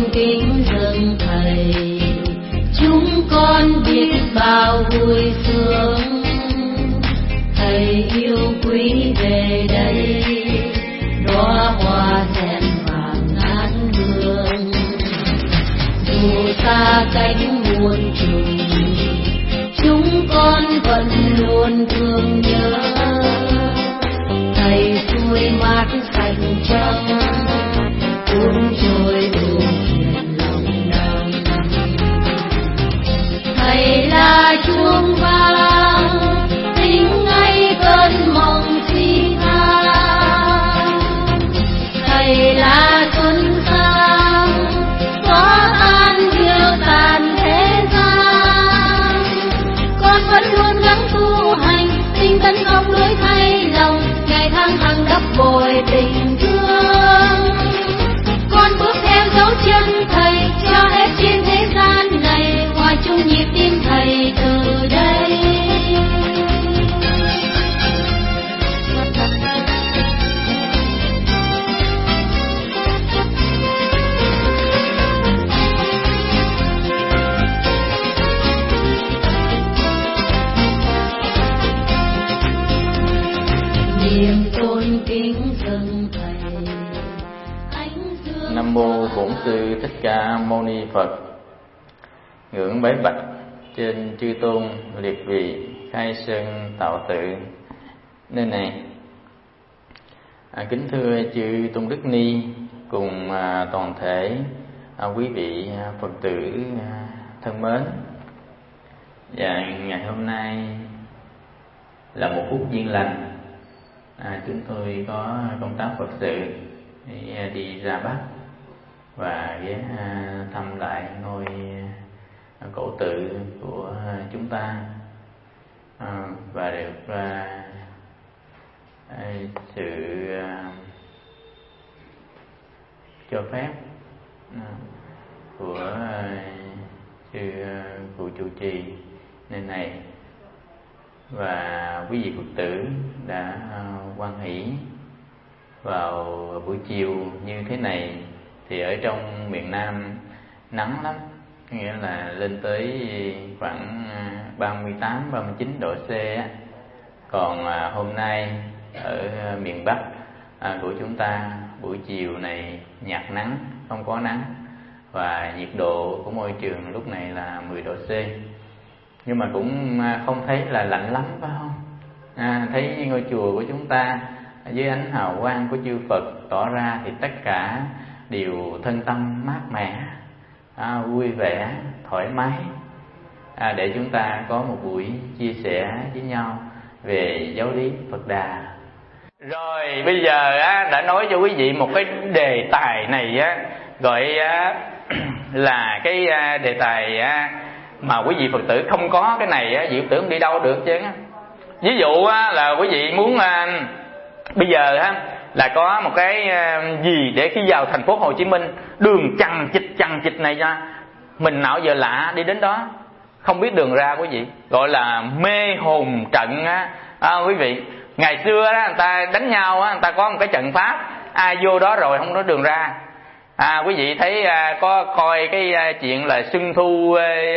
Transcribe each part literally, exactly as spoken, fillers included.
kính dâng thầy, chúng con biết bao vui sướng. Thầy yêu quý về đây, đóa hoa sen vàng ngát hương. Dù xa cách muôn trùng, chúng con vẫn luôn thương nhớ. Thầy xuôi mát sạch trong, cuốn trôi buồn phiền lòng đau. Thầy là chuông vang, tính ngay cơn mộng si tha. Thầy là xuân sang, gió tan yêu tàn thế gian. Con vẫn luôn gắng tu hành, tinh tấn không đổi thay lòng, ngày tháng hằng đắp bồi tình thương. Con bước theo dấu chân thầy, cho hết trên thế gian này, hòa chung nhịp tim thầy từ đây. Niềm tôn kính dâng thầy. Nam mô Bổn Sư Thích Ca Mâu Ni Phật. Ngưỡng bái bạch trên chư tôn liệt vị khai sơn tạo tự nơi này. À, kính thưa chư tôn đức ni cùng à, toàn thể à, quý vị à, Phật tử à, thân mến. Và ngày hôm nay là một phút duyên lành. À, chúng tôi có công tác Phật sự đi, đi ra Bắc và ghé thăm lại ngôi cổ tự của chúng ta, à, và được à, sự à, cho phép à, của à, sư cụ trụ trì nơi này và quý vị Phật tử đã hoan hỷ vào buổi chiều như thế này. Thì ở trong miền Nam nắng lắm, nghĩa là lên tới khoảng ba mươi tám ba mươi chín độ C á. Còn hôm nay ở miền Bắc của chúng ta buổi chiều này nhạt nắng, không có nắng, và nhiệt độ của môi trường lúc này là mười độ C. Nhưng mà cũng không thấy là lạnh lắm, phải không? À, thấy ngôi chùa của chúng ta dưới ánh hào quang của chư Phật tỏ ra thì tất cả đều thân tâm mát mẻ, à, vui vẻ, thoải mái, à, để chúng ta có một buổi chia sẻ với nhau về giáo lý Phật Đà. Rồi bây giờ á, đã nói cho quý vị một cái đề tài này á, gọi á, là cái đề tài á, mà quý vị Phật tử không có cái này á, vị Phật tử không đi đâu được chứ. Ví dụ á, là quý vị muốn à, bây giờ á, là có một cái gì để khi vào thành phố Hồ Chí Minh, đường chằng chịt chằng chịt này ra, mình nào giờ lạ đi đến đó, không biết đường ra quý vị, gọi là mê hồn trận á, à, quý vị. Ngày xưa đó, người ta đánh nhau á, người ta có một cái trận pháp, ai vô đó rồi không có đường ra. À, quý vị thấy à, có coi cái à, chuyện là Xuân Thu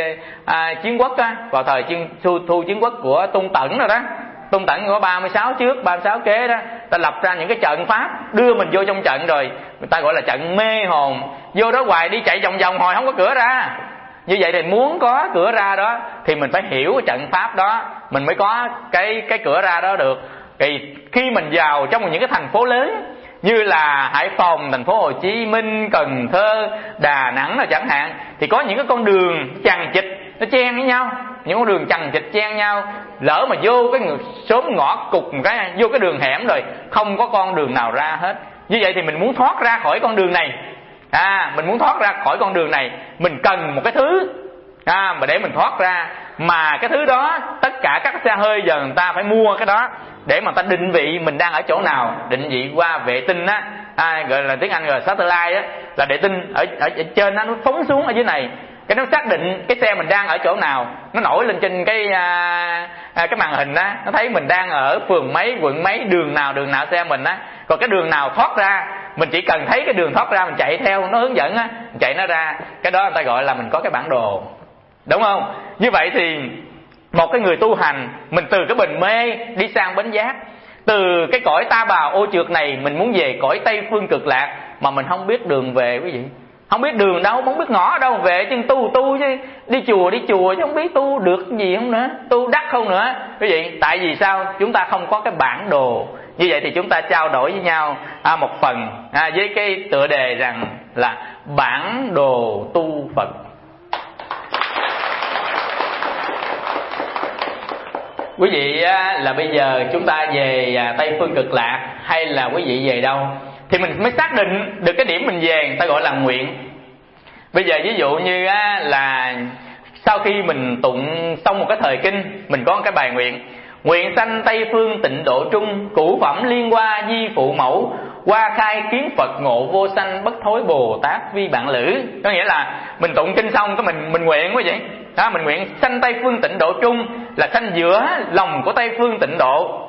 à, Chiến Quốc á, vào thời chiến, thu, thu Chiến Quốc của Tung Tẩn rồi đó. Tung Tẩn có ba mươi sáu trước, ba mươi sáu kế đó, ta lập ra những cái trận pháp đưa mình vô trong trận, rồi người ta gọi là trận mê hồn. Vô đó hoài đi chạy vòng vòng hồi không có cửa ra. Như vậy thì muốn có cửa ra đó thì mình phải hiểu cái trận pháp đó, mình mới có cái cái cửa ra đó được. Thì khi mình vào trong những cái thành phố lớn như là Hải Phòng, thành phố Hồ Chí Minh, Cần Thơ, Đà Nẵng là chẳng hạn, thì có những cái con đường chằng chịt nó chen với nhau, những con đường chằng chịt chen nhau. Lỡ mà vô cái xóm ngõ cục một cái, vô cái đường hẻm rồi không có con đường nào ra hết. Như vậy thì mình muốn thoát ra khỏi con đường này, à mình muốn thoát ra khỏi con đường này, mình cần một cái thứ à mà để mình thoát ra. Mà cái thứ đó tất cả các xe hơi giờ người ta phải mua cái đó để mà ta định vị mình đang ở chỗ nào, định vị qua vệ tinh á, à, gọi là tiếng Anh gọi là satellite á, là vệ tinh ở, ở, ở trên nó, nó phóng xuống ở dưới này, cái nó xác định cái xe mình đang ở chỗ nào, nó nổi lên trên cái à, à, cái màn hình á, nó thấy mình đang ở phường mấy, quận mấy, đường nào đường nào xe mình á, còn cái đường nào thoát ra mình chỉ cần thấy cái đường thoát ra mình chạy theo nó hướng dẫn á, chạy nó ra, cái đó người ta gọi là mình có cái bản đồ, đúng không? Như vậy thì một cái người tu hành, mình từ cái bình mê đi sang bến giác, từ cái cõi ta bà ô trượt này mình muốn về cõi Tây Phương Cực Lạc mà mình không biết đường về quý vị, không biết đường đâu, không biết ngõ ở đâu về, chứ tu tu chứ đi chùa đi chùa chứ không biết tu được gì không nữa, tu đắc không nữa quý vị. Tại vì sao? Chúng ta không có cái bản đồ. Như vậy thì chúng ta trao đổi với nhau à, một phần à, với cái tựa đề rằng là bản đồ tu Phật. Quý vị á, là bây giờ chúng ta về Tây Phương Cực Lạc hay là quý vị về đâu thì mình mới xác định được cái điểm mình về, người ta gọi là nguyện. Bây giờ ví dụ như á, là sau khi mình tụng xong một cái thời kinh, mình có một cái bài nguyện: nguyện sanh Tây Phương tịnh độ trung, cửu phẩm liên hoa di phụ mẫu, hoa khai kiến Phật ngộ vô sanh, bất thối Bồ Tát vi bạn lữ. Có nghĩa là mình tụng kinh xong cái mình mình nguyện quý vị. Đó, mình nguyện sanh Tây Phương tịnh độ trung là sanh giữa lòng của Tây Phương tịnh độ.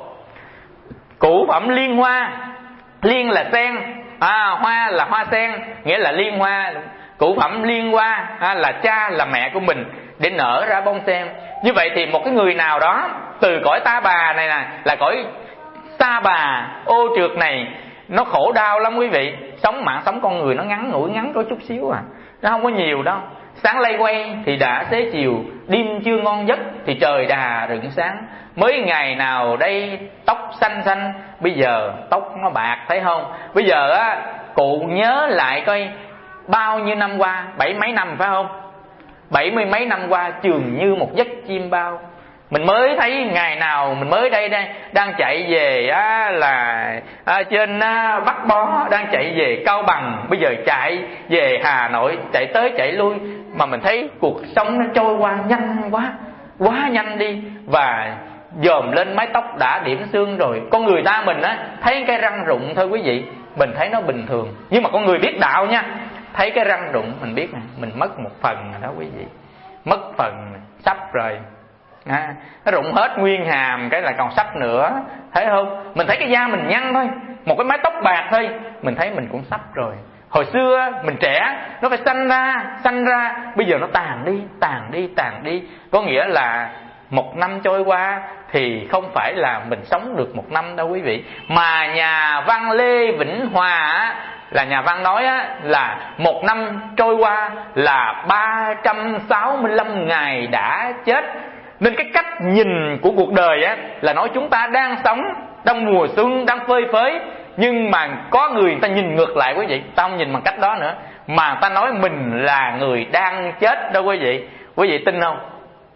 Cửu phẩm liên hoa, liên là sen, à, hoa là hoa sen, nghĩa là liên hoa. Cửu phẩm liên hoa à, là cha là mẹ của mình để nở ra bông sen. Như vậy thì một cái người nào đó từ cõi ta bà này nè, là cõi ta bà ô trượt này, nó khổ đau lắm quý vị. Sống mạng sống con người nó ngắn ngủi, ngắn có chút xíu à, nó không có nhiều đâu. Sáng lây quay thì đã xế chiều, đêm chưa ngon giấc thì trời đà rạng sáng. Mới ngày nào đây tóc xanh xanh, bây giờ tóc nó bạc, thấy không? Bây giờ á, cụ nhớ lại coi bao nhiêu năm qua, bảy mấy năm phải không? Bảy mươi mấy năm qua chường như một giấc chim bao. Mình mới thấy ngày nào mình mới đây đây đang chạy về á, là à, trên á, Bắc Bó, đang chạy về Cao Bằng, bây giờ chạy về Hà Nội, chạy tới chạy lui, mà mình thấy cuộc sống nó trôi qua nhanh quá, quá nhanh đi. Và dòm lên mái tóc đã điểm xương rồi. Con người ta mình á, thấy cái răng rụng thôi quý vị, mình thấy nó bình thường. Nhưng mà con người biết đạo nha, thấy cái răng rụng mình biết nè, mình mất một phần rồi đó quý vị, mất phần sắp rồi. À, nó rụng hết nguyên hàm cái là còn sắp nữa, thấy không? Mình thấy cái da mình nhăn thôi, một cái mái tóc bạc thôi, mình thấy mình cũng sắp rồi. Hồi xưa mình trẻ, nó phải xanh ra, xanh ra, bây giờ nó tàn đi, tàn đi, tàn đi. Có nghĩa là một năm trôi qua thì không phải là mình sống được một năm đâu quý vị. Mà nhà văn Lê Vĩnh Hòa là nhà văn nói á, là một năm trôi qua là ba trăm sáu mươi lăm ngày đã chết. Nên cái cách nhìn của cuộc đời á, là nói chúng ta đang sống, đang mùa xuân, đang phơi phới. Nhưng mà có người, người ta nhìn ngược lại quý vị, ta không nhìn bằng cách đó nữa, mà ta nói mình là người đang chết đó quý vị. Quý vị tin không?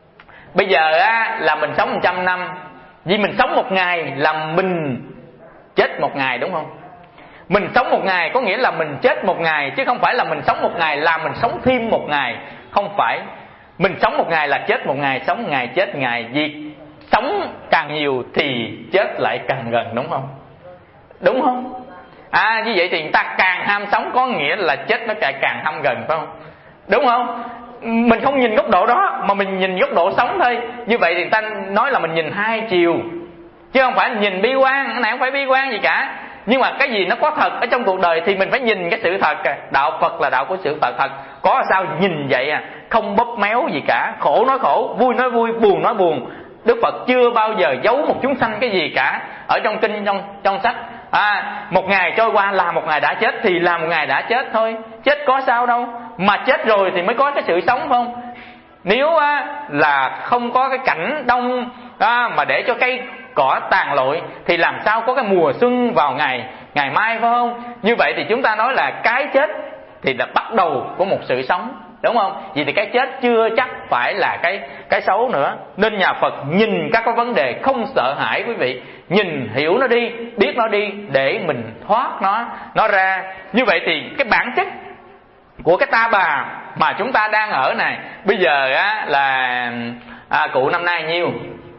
Bây giờ á, là mình sống một trăm năm, vì mình sống một ngày là mình chết một ngày, đúng không? Mình sống một ngày có nghĩa là mình chết một ngày, chứ không phải là mình sống một ngày là mình sống thêm một ngày. Không phải. Mình sống một ngày là chết một ngày, sống một ngày chết một ngày. Vì sống càng nhiều thì chết lại càng gần, đúng không? Đúng không? À, như vậy thì người ta càng ham sống có nghĩa là chết nó càng càng ham gần, phải không? Đúng không? Mình không nhìn góc độ đó, mà mình nhìn góc độ sống thôi. Như vậy thì người ta nói là mình nhìn hai chiều, chứ không phải nhìn bi quan. Cái này không phải bi quan gì cả. Nhưng mà cái gì nó có thật ở trong cuộc đời thì mình phải nhìn cái sự thật. Đạo Phật là đạo của sự thật thật. Có sao nhìn vậy à, không bóp méo gì cả. Khổ nói khổ, vui nói vui, buồn nói buồn. Đức Phật chưa bao giờ giấu một chúng sanh cái gì cả. Ở trong kinh, trong, trong sách à, một ngày trôi qua là một ngày đã chết thì là một ngày đã chết thôi. Chết có sao đâu, mà chết rồi thì mới có cái sự sống, phải không? Nếu á, là không có cái cảnh đông à, mà để cho cây cỏ tàn lụi thì làm sao có cái mùa xuân vào ngày ngày mai, phải không? Như vậy thì chúng ta nói là cái chết thì là bắt đầu của một sự sống, đúng không? Vì thì cái chết chưa chắc phải là cái cái xấu nữa. Nên nhà Phật nhìn các cái vấn đề không sợ hãi quý vị, nhìn hiểu nó đi, biết nó đi để mình thoát nó nó ra. Như vậy thì cái bản chất của cái ta bà mà chúng ta đang ở này, bây giờ á là à, cụ năm nay nhiêu?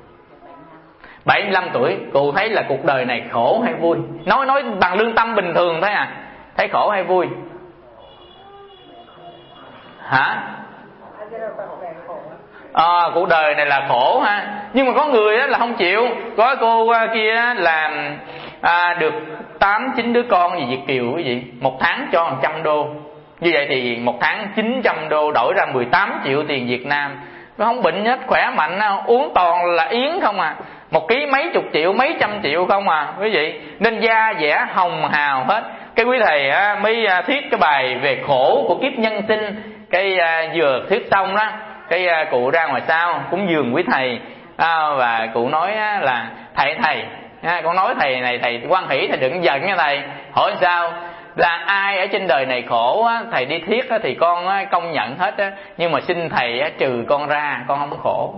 bảy mươi lăm tuổi. Cụ thấy là cuộc đời này khổ hay vui? Nói nói bằng lương tâm bình thường thôi à. Thấy khổ hay vui? Hả? à, cuộc đời này là khổ ha. Nhưng mà có người đó là không chịu. Có cô kia là à, được tám chín đứa con gì Việt kiều cái gì, một tháng cho một trăm đô. Như vậy thì một tháng chín trăm đô đổi ra mười tám triệu tiền Việt Nam. Nó không bệnh hết, khỏe mạnh, uống toàn là yến không à, một ký mấy chục triệu, mấy trăm triệu không à quý vị. Nên da dẻ hồng hào hết. Cái quý thầy á, mới thuyết cái bài về khổ của kiếp nhân sinh. Cái à, vừa thuyết xong đó, cái à, cụ ra ngoài sau cúng dường quý thầy à, và cụ nói á, là thầy thầy à, con nói thầy này thầy hoan hỷ, thầy đừng giận nha thầy. Hỏi sao? Là ai ở trên đời này khổ á, thầy đi thiết á, thì con á, công nhận hết á, nhưng mà xin thầy á, trừ con ra con không khổ.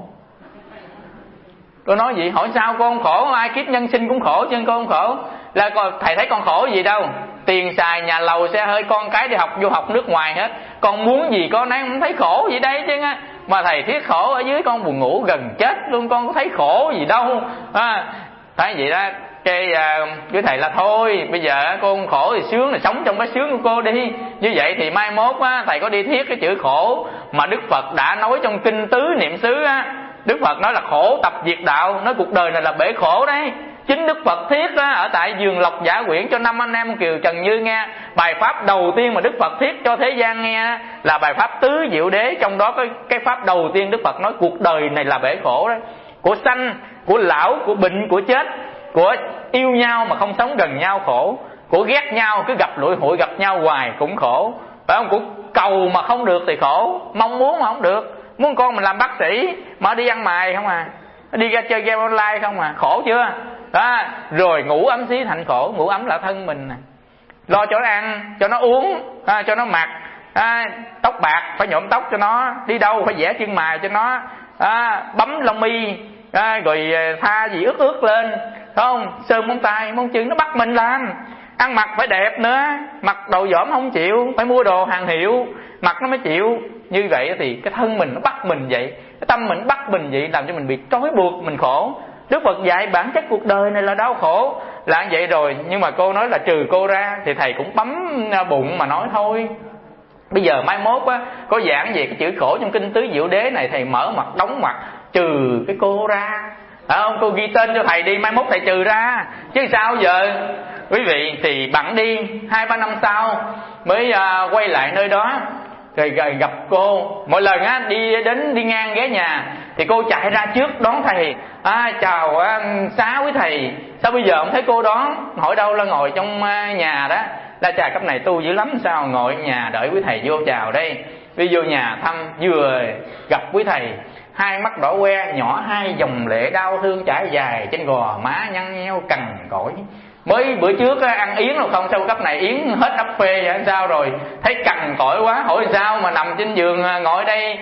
Tôi nói vậy, hỏi sao con không khổ? Ai kiếp nhân sinh cũng khổ chứ con không khổ. Là con, thầy thấy con khổ gì đâu, tiền xài nhà lầu xe hơi, con cái đi học vô học nước ngoài hết, con muốn gì con nấy không thấy khổ gì đây chứ á. Mà thầy thiết khổ ở dưới con buồn ngủ gần chết luôn, con có thấy khổ gì đâu à, thấy vậy đó. Cái à, cái thầy là thôi bây giờ cô không khổ thì sướng, là sống trong cái sướng của cô đi. Như vậy thì mai mốt á, thầy có đi thiết cái chữ khổ mà Đức Phật đã nói trong kinh Tứ Niệm xứ á. Đức Phật nói là khổ tập diệt đạo, nói cuộc đời này là bể khổ đấy. Chính Đức Phật thiết á, ở tại Vườn Lộc Giả Quyển cho năm anh em Kiều Trần Như nghe. Bài pháp đầu tiên mà Đức Phật thiết cho thế gian nghe là bài pháp Tứ Diệu Đế. Trong đó cái, cái pháp đầu tiên Đức Phật nói cuộc đời này là bể khổ đấy. Của sanh, của lão, của bệnh, của chết, của yêu nhau mà không sống gần nhau khổ, của ghét nhau cứ gặp lụi hụi gặp nhau hoài cũng khổ, phải không? Của cầu mà không được thì khổ, mong muốn mà không được. Muốn con mình làm bác sĩ mà đi ăn mày không à, đi ra chơi game online không à, khổ chưa đó. Rồi ngủ ấm xí thành khổ. Ngủ ấm là thân mình nè, lo cho nó ăn, cho nó uống, à, cho nó mặc, à, tóc bạc phải nhuộm tóc cho nó, đi đâu phải vẽ chân mày cho nó, à, bấm lông mi, à, rồi tha gì ướt ướt lên, phải không? Sơn móng tay móng chân, nó bắt mình làm. Ăn mặc phải đẹp nữa, mặc đồ dỏm không chịu, phải mua đồ hàng hiệu mặc nó mới chịu. Như vậy thì cái thân mình nó bắt mình vậy, cái tâm mình bắt mình vậy, làm cho mình bị trói buộc, mình khổ. Đức Phật dạy bản chất cuộc đời này là đau khổ là vậy rồi. Nhưng mà cô nói là trừ cô ra thì thầy cũng bấm bụng mà nói thôi. Bây giờ mai mốt á, có giảng về cái chữ khổ trong kinh Tứ Diệu Đế này, thầy mở mặt đóng mặt trừ cái cô ra, à, không, cô ghi tên cho thầy đi, mai mốt thầy trừ ra chứ sao giờ. Quý vị thì bẵng đi hai ba năm sau mới à, quay lại nơi đó rồi, rồi gặp cô. Mỗi lần á đi đến đi ngang ghé nhà thì cô chạy ra trước đón thầy, à, chào à, xá quý thầy. Sao bây giờ không thấy cô đón? Hỏi đâu, là ngồi trong à, nhà đó. Là chà cấp này tu dữ lắm sao ngồi ở nhà đợi quý thầy vô chào đây. Đi vô nhà thăm vừa gặp quý thầy, hai mắt đỏ que, nhỏ hai dòng lệ đau thương chảy dài trên gò má nhăn nheo cằn cỗi. Mới bữa trước á, ăn yến rồi không, sao cấp này yến hết ấp phê vậy sao rồi? Thấy cằn cỗi quá, hỏi sao mà nằm trên giường ngồi đây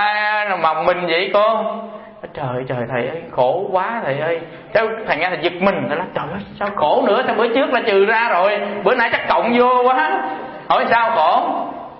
à, mà mình vậy cô? Trời trời thầy ơi, khổ quá thầy ơi. Sao thầy nghe thầy giật mình, thầy nói trời ơi sao khổ nữa, sao bữa trước là trừ ra rồi, bữa nay chắc cộng vô quá. Hỏi sao khổ?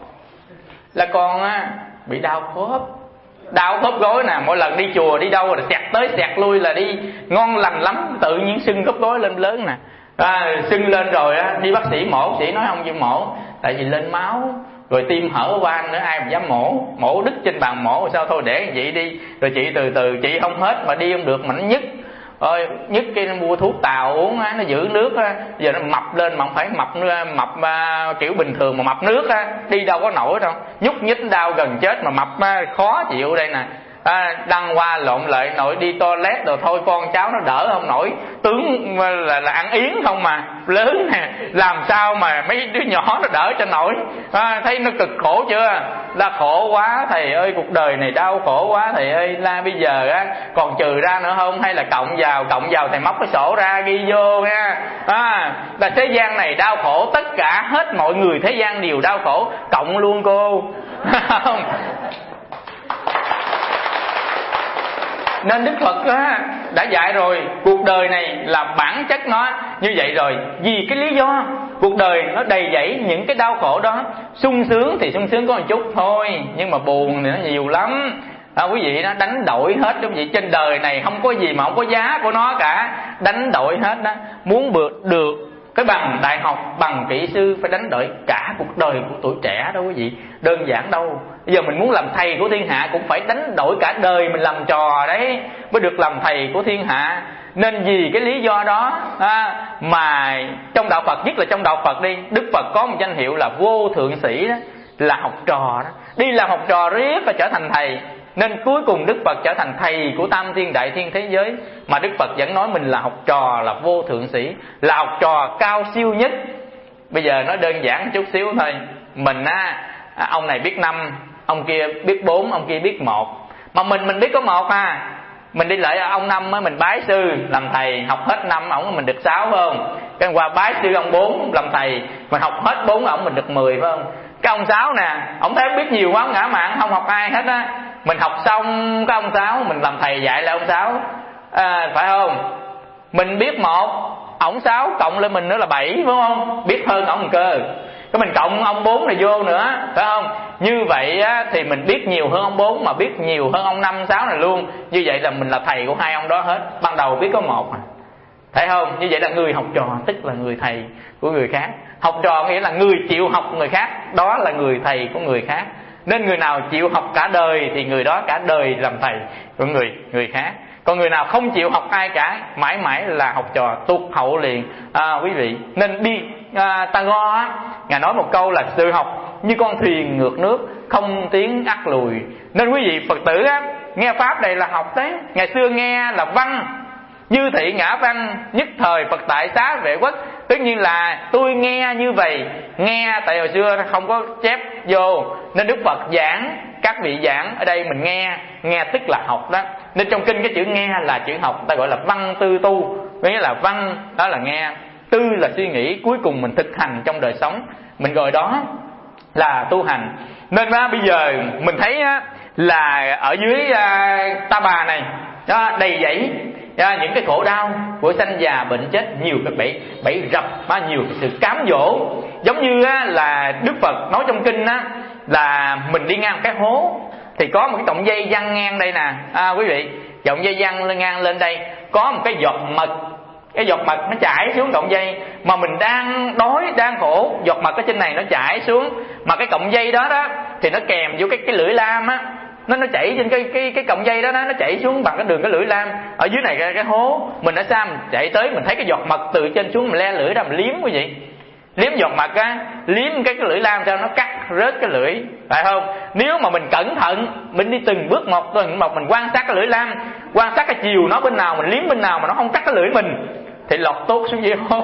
Là con á bị đau khớp. Đau khớp gối nè, mỗi lần đi chùa đi đâu là xẹt tới xẹt lui là đi ngon lành lắm, tự nhiên sưng khớp gối lên lớn nè. À, sưng lên rồi á, đi bác sĩ mổ, sĩ nói không chịu mổ, tại vì lên máu, rồi tim hở van nữa, ai mà dám mổ, mổ đứt trên bàn mổ, sao thôi để vậy đi, rồi chị từ từ, chị không hết mà đi không được mà nó nhức, ơi nhức cái mua thuốc tàu uống á, nó giữ nước á, giờ nó mập lên mà không phải mập mập à, kiểu bình thường mà mập nước á, đi đâu có nổi đâu, nhúc nhích đau gần chết mà mập á, khó chịu đây nè. À, đăng qua lộn lại nội đi toilet rồi thôi con cháu nó đỡ không nổi, tướng là, là ăn yến không mà lớn nè, làm sao mà mấy đứa nhỏ nó đỡ cho nổi. À, thấy nó cực khổ chưa? Là khổ quá thầy ơi, cuộc đời này đau khổ quá thầy ơi. Là bây giờ á còn trừ ra nữa không, hay là cộng vào? Cộng vào thầy móc cái sổ ra ghi vô nha. À, là thế gian này đau khổ, tất cả hết mọi người thế gian đều đau khổ, cộng luôn cô. Không. Nên Đức Phật á, đã dạy rồi, cuộc đời này là bản chất nó như vậy rồi. Vì cái lý do cuộc đời nó đầy dẫy những cái đau khổ đó. sung sướng thì sung sướng có một chút thôi, nhưng mà buồn thì nó nhiều lắm. À, quý vị nó đánh đổi hết quý vị. Trên đời này không có gì mà không có giá của nó cả, đánh đổi hết đó. Muốn được, được Cái bằng đại học, bằng kỹ sư phải đánh đổi cả cuộc đời của tuổi trẻ đâu quý vị, đơn giản đâu. Bây giờ mình muốn làm thầy của thiên hạ cũng phải đánh đổi cả đời mình làm trò đấy mới được làm thầy của thiên hạ. Nên vì cái lý do đó à, mà trong đạo Phật, nhất là trong đạo Phật đi, Đức Phật có một danh hiệu là vô thượng sĩ đó, là học trò đó. Đi làm học trò riết và trở thành thầy. Nên cuối cùng Đức Phật trở thành thầy của tam thiên đại thiên thế giới. Mà Đức Phật vẫn nói mình là học trò, là vô thượng sĩ, là học trò cao siêu nhất. Bây giờ nói đơn giản chút xíu thôi. Mình á, ông này biết năm, ông kia biết bốn, ông kia biết một. Mà mình mình biết có một à. Mình đi lại ông năm á, mình bái sư làm thầy, học hết năm ổng mình được sáu phải không? Cái qua bái sư ông bốn làm thầy, mình học hết bốn ổng mình được mười phải không? Cái ông sáu nè, ổng thấy biết nhiều quá, ngã mạn không học ai hết á. Mình học xong cái ông sáu, mình làm thầy dạy lại ông sáu à, phải không? Mình biết một, ổng sáu cộng lên mình nữa là bảy phải không? Biết hơn ổng cơ. Cái mình cộng ông bốn này vô nữa phải không? Như vậy á, thì mình biết nhiều hơn ông bốn, mà biết nhiều hơn ông năm sáu này luôn. Như vậy là mình là thầy của hai ông đó hết. Ban đầu biết có một à. Thấy không? Như vậy là người học trò tức là người thầy của người khác. Học trò nghĩa là người chịu học người khác, đó là người thầy của người khác. Nên người nào chịu học cả đời thì người đó cả đời làm thầy của người người khác. Còn người nào không chịu học ai cả, mãi mãi là học trò tụt hậu liền à, quý vị. Nên đi à, Tagore á, ngài nói một câu là sự học như con thuyền ngược nước, không tiến ắt lùi. Nên quý vị Phật tử á, nghe pháp này là học đấy. Ngày xưa nghe là văn, như thị ngã văn, nhất thời Phật tại xá vệ quốc. Tất nhiên là tôi nghe như vậy, nghe tại hồi xưa không có chép vô, nên Đức Phật giảng, các vị giảng, ở đây mình nghe, nghe tức là học đó. Nên trong kinh cái chữ nghe là chữ học, ta gọi là văn tư tu. Nghĩa là văn đó là nghe, tư là suy nghĩ, cuối cùng mình thực hành trong đời sống, mình gọi đó là tu hành. Nên á, bây giờ mình thấy á, là ở dưới à, Ta Bà này đó, đầy dẫy à, những cái khổ đau của sanh già bệnh chết, nhiều cái bẫy bẫy rập, á, nhiều cái sự cám dỗ. Giống như á, là Đức Phật nói trong kinh á, là mình đi ngang cái hố thì có một cái cọng dây văng ngang đây nè à, quý vị, cọng dây văng lên ngang lên đây, có một cái giọt mật, cái giọt mật nó chảy xuống cọng dây, mà mình đang đói đang khổ, giọt mật ở trên này nó chảy xuống, mà cái cọng dây đó đó thì nó kèm vô cái cái lưỡi lam á, nó nó chảy trên cái cái cái cọng dây đó, đó nó chảy xuống bằng cái đường cái lưỡi lam. Ở dưới này cái, cái hố mình ở xa mình chạy tới, mình thấy cái giọt mật từ trên xuống, mình le lưỡi ra mình liếm quý vị, liếm giọt mật á, liếm cái, cái lưỡi lam sao nó cắt rớt cái lưỡi, phải không? Nếu mà mình cẩn thận, mình đi từng bước một từng một, mình quan sát cái lưỡi lam, quan sát cái chiều nó bên nào, mình liếm bên nào mà nó không cắt cái lưỡi mình, thì lọt tốt xuống dưới hố.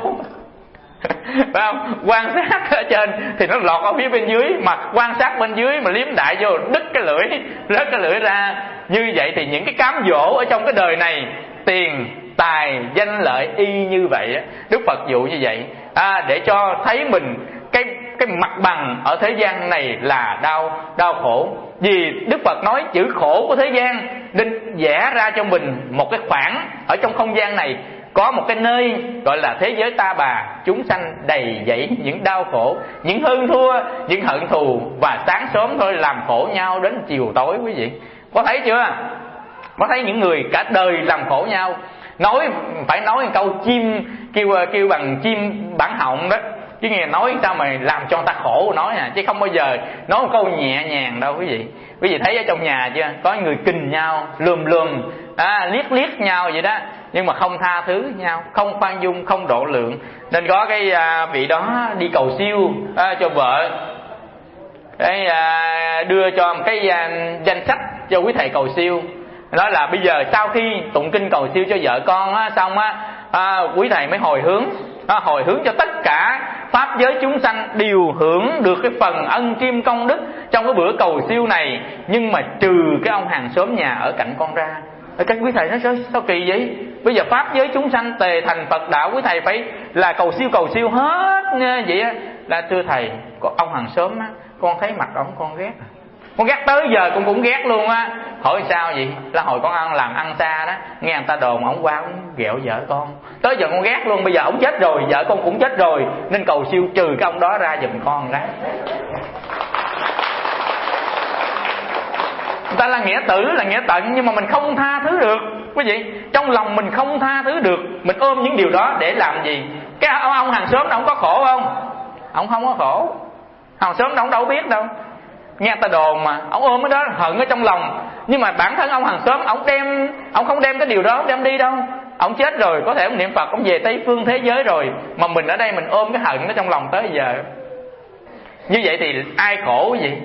Phải không? Quan sát ở trên thì nó lọt ở phía bên dưới, mà quan sát bên dưới mà liếm đại vô đứt cái lưỡi, rớt cái lưỡi ra. Như vậy thì những cái cám dỗ ở trong cái đời này, tiền, tài, danh lợi y như vậy á, Đức Phật dụ như vậy à, để cho thấy mình cái cái mặt bằng ở thế gian này là đau đau khổ. Vì Đức Phật nói chữ khổ của thế gian, nên vẽ ra cho mình một cái khoảng ở trong không gian này, có một cái nơi gọi là thế giới Ta Bà, chúng sanh đầy dẫy những đau khổ, những hơn thua, những hận thù, và sáng sớm thôi làm khổ nhau đến chiều tối. Quý vị có thấy chưa? Có thấy những người cả đời làm khổ nhau. Nói phải nói một câu chim kêu kêu bằng chim bản họng đó, chứ nghe nói sao mà làm cho người ta khổ nói à, chứ không bao giờ nói một câu nhẹ nhàng đâu quý vị. Quý vị thấy ở trong nhà chưa, có người kình nhau, lườm lườm à, liếc liếc nhau vậy đó, nhưng mà không tha thứ nhau, không khoan dung, không độ lượng. Nên có cái à, vị đó đi cầu siêu à, cho vợ, cái à, đưa cho một cái à, danh sách cho quý thầy cầu siêu, nói là bây giờ sau khi tụng kinh cầu siêu cho vợ con á, xong á à, quý thầy mới hồi hướng à, hồi hướng cho tất cả pháp giới chúng sanh đều hưởng được cái phần ân kim công đức trong cái bữa cầu siêu này, nhưng mà trừ cái ông hàng xóm nhà ở cạnh con ra. Các quý thầy nói sao, sao kỳ vậy? Bây giờ pháp giới chúng sanh tề thành Phật đạo, quý thầy phải là cầu siêu cầu siêu hết vậy á. Là thưa thầy, ông hàng xóm á, con thấy mặt ông con ghét, con ghét tới giờ con cũng ghét luôn á. Hỏi sao vậy? Là hồi con ăn làm ăn xa đó, nghe người ta đồn ổng qua ổng ghẹo vợ con, tới giờ con ghét luôn. Bây giờ ổng chết rồi, vợ con cũng chết rồi, nên cầu siêu trừ cái ông đó ra giùm con ra. Người ta là nghĩa tử, là nghĩa tận, nhưng mà mình không tha thứ được quý vị. Trong lòng mình không tha thứ được, mình ôm những điều đó để làm gì? Cái ông, ông hàng xóm ông có khổ không? Ông không có khổ. Hàng xóm ông đâu biết đâu, nghe ta đồn mà ông ôm cái đó hận ở trong lòng. Nhưng mà bản thân ông hàng xóm ông đem, ông không đem cái điều đó ông đem đi đâu. Ông chết rồi, có thể ông niệm Phật, ông về Tây phương thế giới rồi, mà mình ở đây mình ôm cái hận đó trong lòng tới giờ. Như vậy thì ai khổ vậy?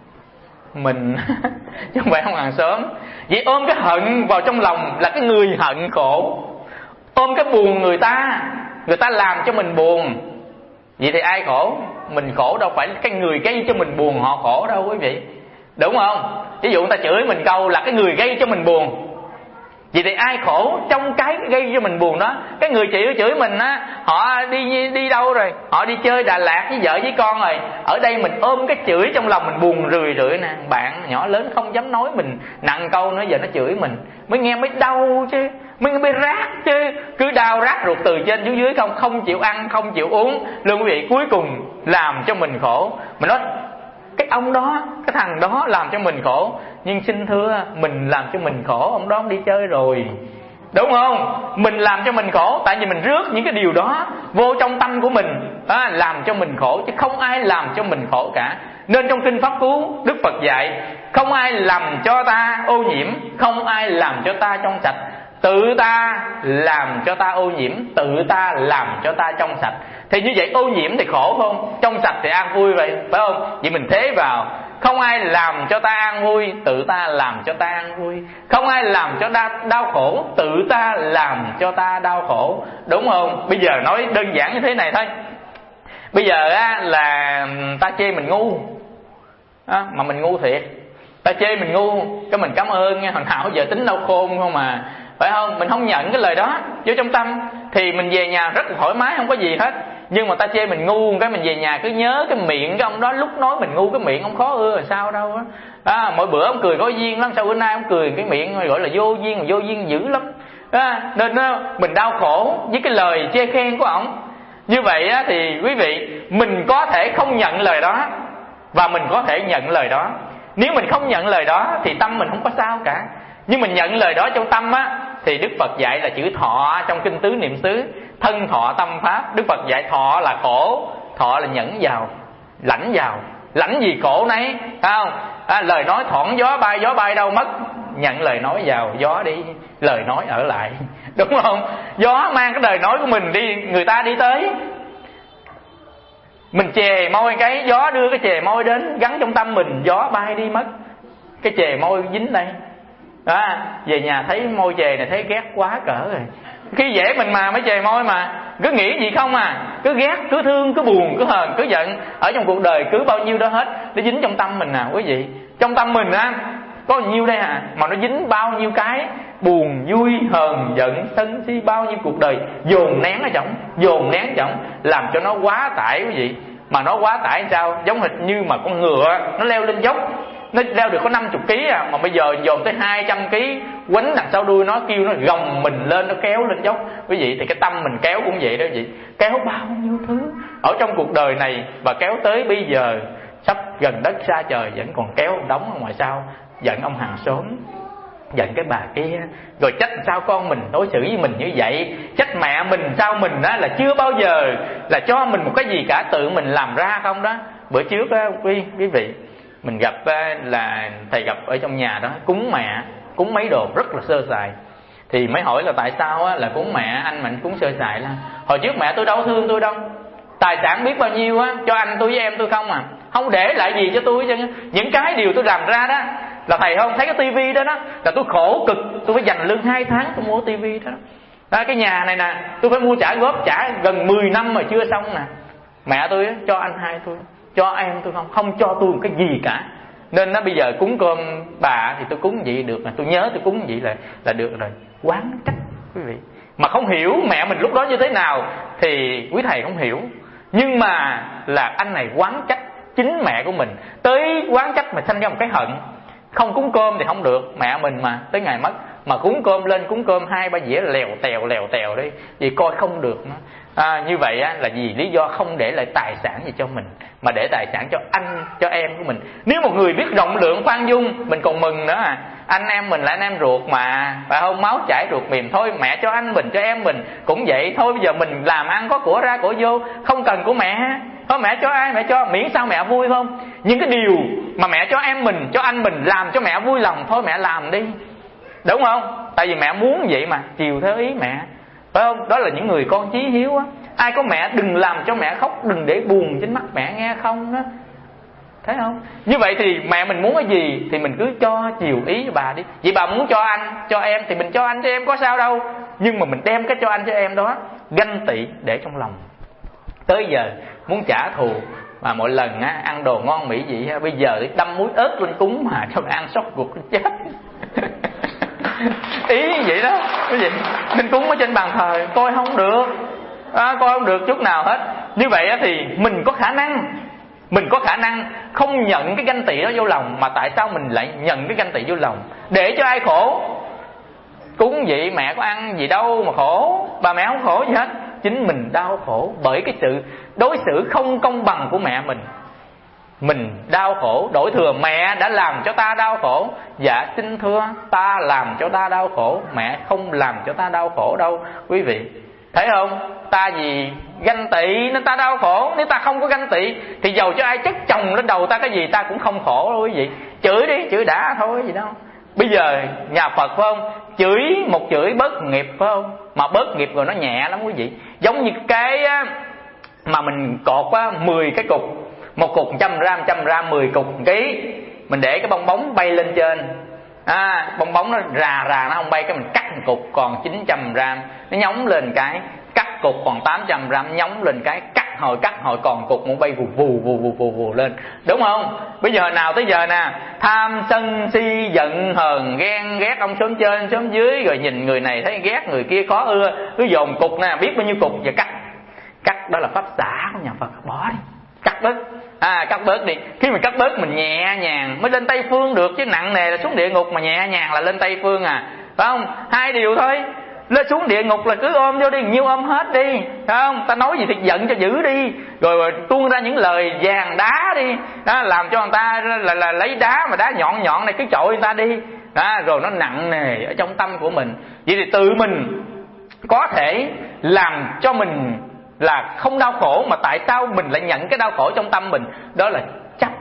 Mình chứ không phải ông hàng xóm. Vậy ôm cái hận vào trong lòng là cái người hận khổ. Ôm cái buồn người ta, người ta làm cho mình buồn, vậy thì ai khổ? Mình khổ, đâu phải cái người gây cho mình buồn họ khổ đâu quý vị, đúng không? Ví dụ người ta chửi mình câu là cái người gây cho mình buồn, vậy thì ai khổ trong cái gây cho mình buồn đó? Cái người chịu chửi mình á, họ đi đi đâu rồi? Họ đi chơi Đà Lạt với vợ với con rồi. Ở đây mình ôm cái chửi trong lòng mình buồn rười rượi nè. Bạn nhỏ lớn không dám nói mình nặng câu nữa, giờ nó chửi mình mới nghe mới đau chứ, mới mới rát chứ. Cứ đau rát ruột từ trên xuống dưới không, không chịu ăn, không chịu uống luôn quý vị. Cuối cùng làm cho mình khổ. Mình nói cái ông đó, cái thằng đó làm cho mình khổ. Nhưng xin thưa, mình làm cho mình khổ, ông đó ông đi chơi rồi, đúng không? Mình làm cho mình khổ, tại vì mình rước những cái điều đó vô trong tâm của mình, à, làm cho mình khổ, chứ không ai làm cho mình khổ cả. Nên trong Kinh Pháp Cú, Đức Phật dạy không ai làm cho ta ô nhiễm, không ai làm cho ta trong sạch, tự ta làm cho ta ô nhiễm, tự ta làm cho ta trong sạch. Thì như vậy ô nhiễm thì khổ không? Trong sạch thì an vui, vậy phải không? Vậy mình thế vào, không ai làm cho ta an vui, tự ta làm cho ta an vui. Không ai làm cho ta đau khổ, tự ta làm cho ta đau khổ, đúng không? Bây giờ nói đơn giản như thế này thôi. Bây giờ á, là ta chê mình ngu á, mà mình ngu thiệt. Ta chê mình ngu, cái mình cảm ơn nha, hồi nào giờ tính đâu khôn không mà, phải không? Mình không nhận cái lời đó vô trong tâm thì mình về nhà rất là thoải mái, không có gì hết. Nhưng mà ta chê mình ngu, cái mình về nhà cứ nhớ cái miệng cái ông đó, lúc nói mình ngu cái miệng ông khó ưa là sao đâu á. À, mỗi bữa ông cười có duyên lắm, sao bữa nay ông cười cái miệng gọi là vô duyên, mà vô duyên dữ lắm. À, nên đó, mình đau khổ với cái lời chê khen của ổng. Như vậy á, thì quý vị, mình có thể không nhận lời đó và mình có thể nhận lời đó. Nếu mình không nhận lời đó thì tâm mình không có sao cả. Nhưng mình nhận lời đó trong tâm á, thì Đức Phật dạy là chữ thọ trong Kinh Tứ Niệm xứ. Thân thọ tâm pháp, Đức Phật dạy thọ là khổ, thọ là nhẫn vào, lãnh vào. Lãnh gì khổ nấy, phải không? À, lời nói thoảng gió bay, gió bay đâu mất. Nhận lời nói vào, gió đi, lời nói ở lại, đúng không? Gió mang cái lời nói của mình đi, người ta đi tới. Mình chề môi cái, gió đưa cái chề môi đến, gắn trong tâm mình, gió bay đi mất. Cái chề môi dính đây. À, về nhà thấy môi chề này thấy ghét quá cỡ rồi. Khi dễ mình mà mới chề môi mà, cứ nghĩ gì không à, cứ ghét, cứ thương, cứ buồn, cứ hờn, cứ giận. Ở trong cuộc đời cứ bao nhiêu đó hết, nó dính trong tâm mình à quý vị. Trong tâm mình á, có nhiêu đây à, mà nó dính bao nhiêu cái buồn, vui, hờn, giận, sân si, bao nhiêu cuộc đời dồn nén ở trong, dồn nén trong, làm cho nó quá tải quý vị. Mà nó quá tải sao? Giống hệt như mà con ngựa nó leo lên dốc, nó leo được có năm mươi ký à, mà bây giờ dồn tới hai trăm ký, quánh đằng sau đuôi nó, kêu nó gồng mình lên, nó kéo lên dốc. Quý vị, thì cái tâm mình kéo cũng vậy đó quý vị, kéo bao nhiêu thứ ở trong cuộc đời này, và kéo tới bây giờ sắp gần đất xa trời vẫn còn kéo đóng ở ngoài sau. Giận ông hàng xóm, giận cái bà kia, rồi trách sao con mình đối xử với mình như vậy, trách mẹ mình sao mình á là chưa bao giờ là cho mình một cái gì cả, tự mình làm ra không đó. Bữa trước á quý quý vị, mình gặp là thầy gặp ở trong nhà đó, cúng mẹ, cúng mấy đồ rất là sơ sài. Thì mới hỏi là tại sao á, là cúng mẹ anh mình cúng sơ sài là hồi trước mẹ tôi đâu thương tôi đâu, tài sản biết bao nhiêu á, cho anh tôi với em tôi không à, không để lại gì cho tôi chứ. Những cái điều tôi làm ra đó là thầy không thấy cái tivi đó đó là tôi khổ cực, tôi phải dành lương hai tháng tôi mua tivi đó. Đó, cái nhà này nè tôi phải mua trả góp trả gần mười năm mà chưa xong nè. Mẹ tôi á, cho anh hai tôi, cho em tôi không, không cho tôi một cái gì cả. Nên nó bây giờ cúng cơm bà thì tôi cúng vậy được là tôi nhớ tôi cúng vậy là là được rồi. Quán trách quý vị, mà không hiểu mẹ mình lúc đó như thế nào thì quý thầy không hiểu. Nhưng mà là anh này quán trách chính mẹ của mình, tới quán trách mà sanh ra một cái hận. Không cúng cơm thì không được, mẹ mình mà tới ngày mất mà cúng cơm lên, cúng cơm hai ba dĩa lèo tèo lèo tèo đi, vì coi không được nữa. À, như vậy á, là vì lý do không để lại tài sản gì cho mình, mà để tài sản cho anh, cho em của mình. Nếu một người biết rộng lượng khoan dung, mình còn mừng nữa à. anh em mình là anh em ruột mà, phải không? Máu chảy ruột mềm. Thôi mẹ cho anh mình, cho em mình cũng vậy thôi. Bây giờ mình làm ăn có của ra của vô, không cần của mẹ. Thôi mẹ cho ai mẹ cho, miễn sao mẹ vui không? Nhưng cái điều mà mẹ cho em mình, cho anh mình, làm cho mẹ vui lòng, thôi mẹ làm đi, đúng không? Tại vì mẹ muốn vậy mà, chiều theo ý mẹ, phải không? Đó là những người con chí hiếu á. Ai có mẹ đừng làm cho mẹ khóc, đừng để buồn trên mắt mẹ, nghe không đó, thấy không? Như vậy thì mẹ mình muốn cái gì thì mình cứ cho chiều ý cho bà đi. Vậy bà muốn cho anh, cho em thì mình cho anh cho em, có sao đâu. Nhưng mà mình đem cái cho anh cho em đó, ganh tị để trong lòng, tới giờ muốn trả thù. Mà mỗi lần á, ăn đồ ngon mỹ vị á, bây giờ đâm muối ớt lên cúng mà cho mẹ ăn sốt ruột chết. Ý vậy đó, cái gì nên cúng ở trên bàn thờ coi không được, à, coi không được chút nào hết. Như vậy á, thì mình có khả năng, mình có khả năng không nhận cái ganh tị đó vô lòng. Mà tại sao mình lại nhận cái ganh tị vô lòng? Để cho ai khổ? Cúng vậy mẹ có ăn gì đâu mà khổ, bà mẹ không khổ gì hết. Chính mình đau khổ bởi cái sự đối xử không công bằng của mẹ mình. Mình đau khổ, đổi thừa mẹ đã làm cho ta đau khổ. Dạ xin thưa, ta làm cho ta đau khổ, mẹ không làm cho ta đau khổ đâu quý vị. Thấy không? Ta vì ganh tị nên ta đau khổ. Nếu ta không có ganh tị thì dầu cho ai chất chồng lên đầu ta cái gì ta cũng không khổ đâu quý vị. Chửi đi, chửi đã thôi gì đâu. Bây giờ nhà Phật phải không? Chửi một chửi bớt nghiệp phải không? Mà bớt nghiệp rồi nó nhẹ lắm quý vị. Giống như cái mà mình cột á, mười cái cục, một cục trăm gram, trăm gram, mười cục ký. Mình để cái bong bóng bay lên trên, à, bong bóng nó rà rà nó không bay, cái mình cắt một cục còn chín trăm gram, nó nhóng lên cái, cắt cục còn tám trăm gram, nhóng lên cái, cắt hồi cắt hồi còn cục muốn bay vù vù vù vù vù vù lên, đúng không? Bây giờ nào tới giờ nè, tham sân si giận hờn ghen ghét ông xóm trên xóm dưới, rồi nhìn người này thấy ghét người kia khó ưa, cứ dồn cục nè, biết bao nhiêu cục giờ cắt, cắt đó là pháp xả của nhà Phật, bỏ đi, cắt bớt. À, cắt bớt đi. Khi mình cắt bớt mình nhẹ nhàng mới lên Tây Phương được, chứ nặng nề là xuống địa ngục, mà nhẹ nhàng là lên Tây Phương à, phải không? Hai điều thôi. Lên xuống địa ngục là cứ ôm vô đi, nhiêu ôm hết đi, phải không? Ta nói gì thì giận cho dữ đi, rồi, rồi tuôn ra những lời vàng đá đi, đó, làm cho người ta là, là, là lấy đá mà đá nhọn nhọn này cứ chọi người ta đi, đó, rồi nó nặng nề ở trong tâm của mình. Vậy thì tự mình có thể làm cho mình là không đau khổ, mà tại sao mình lại nhận cái đau khổ trong tâm mình? Đó là chấp,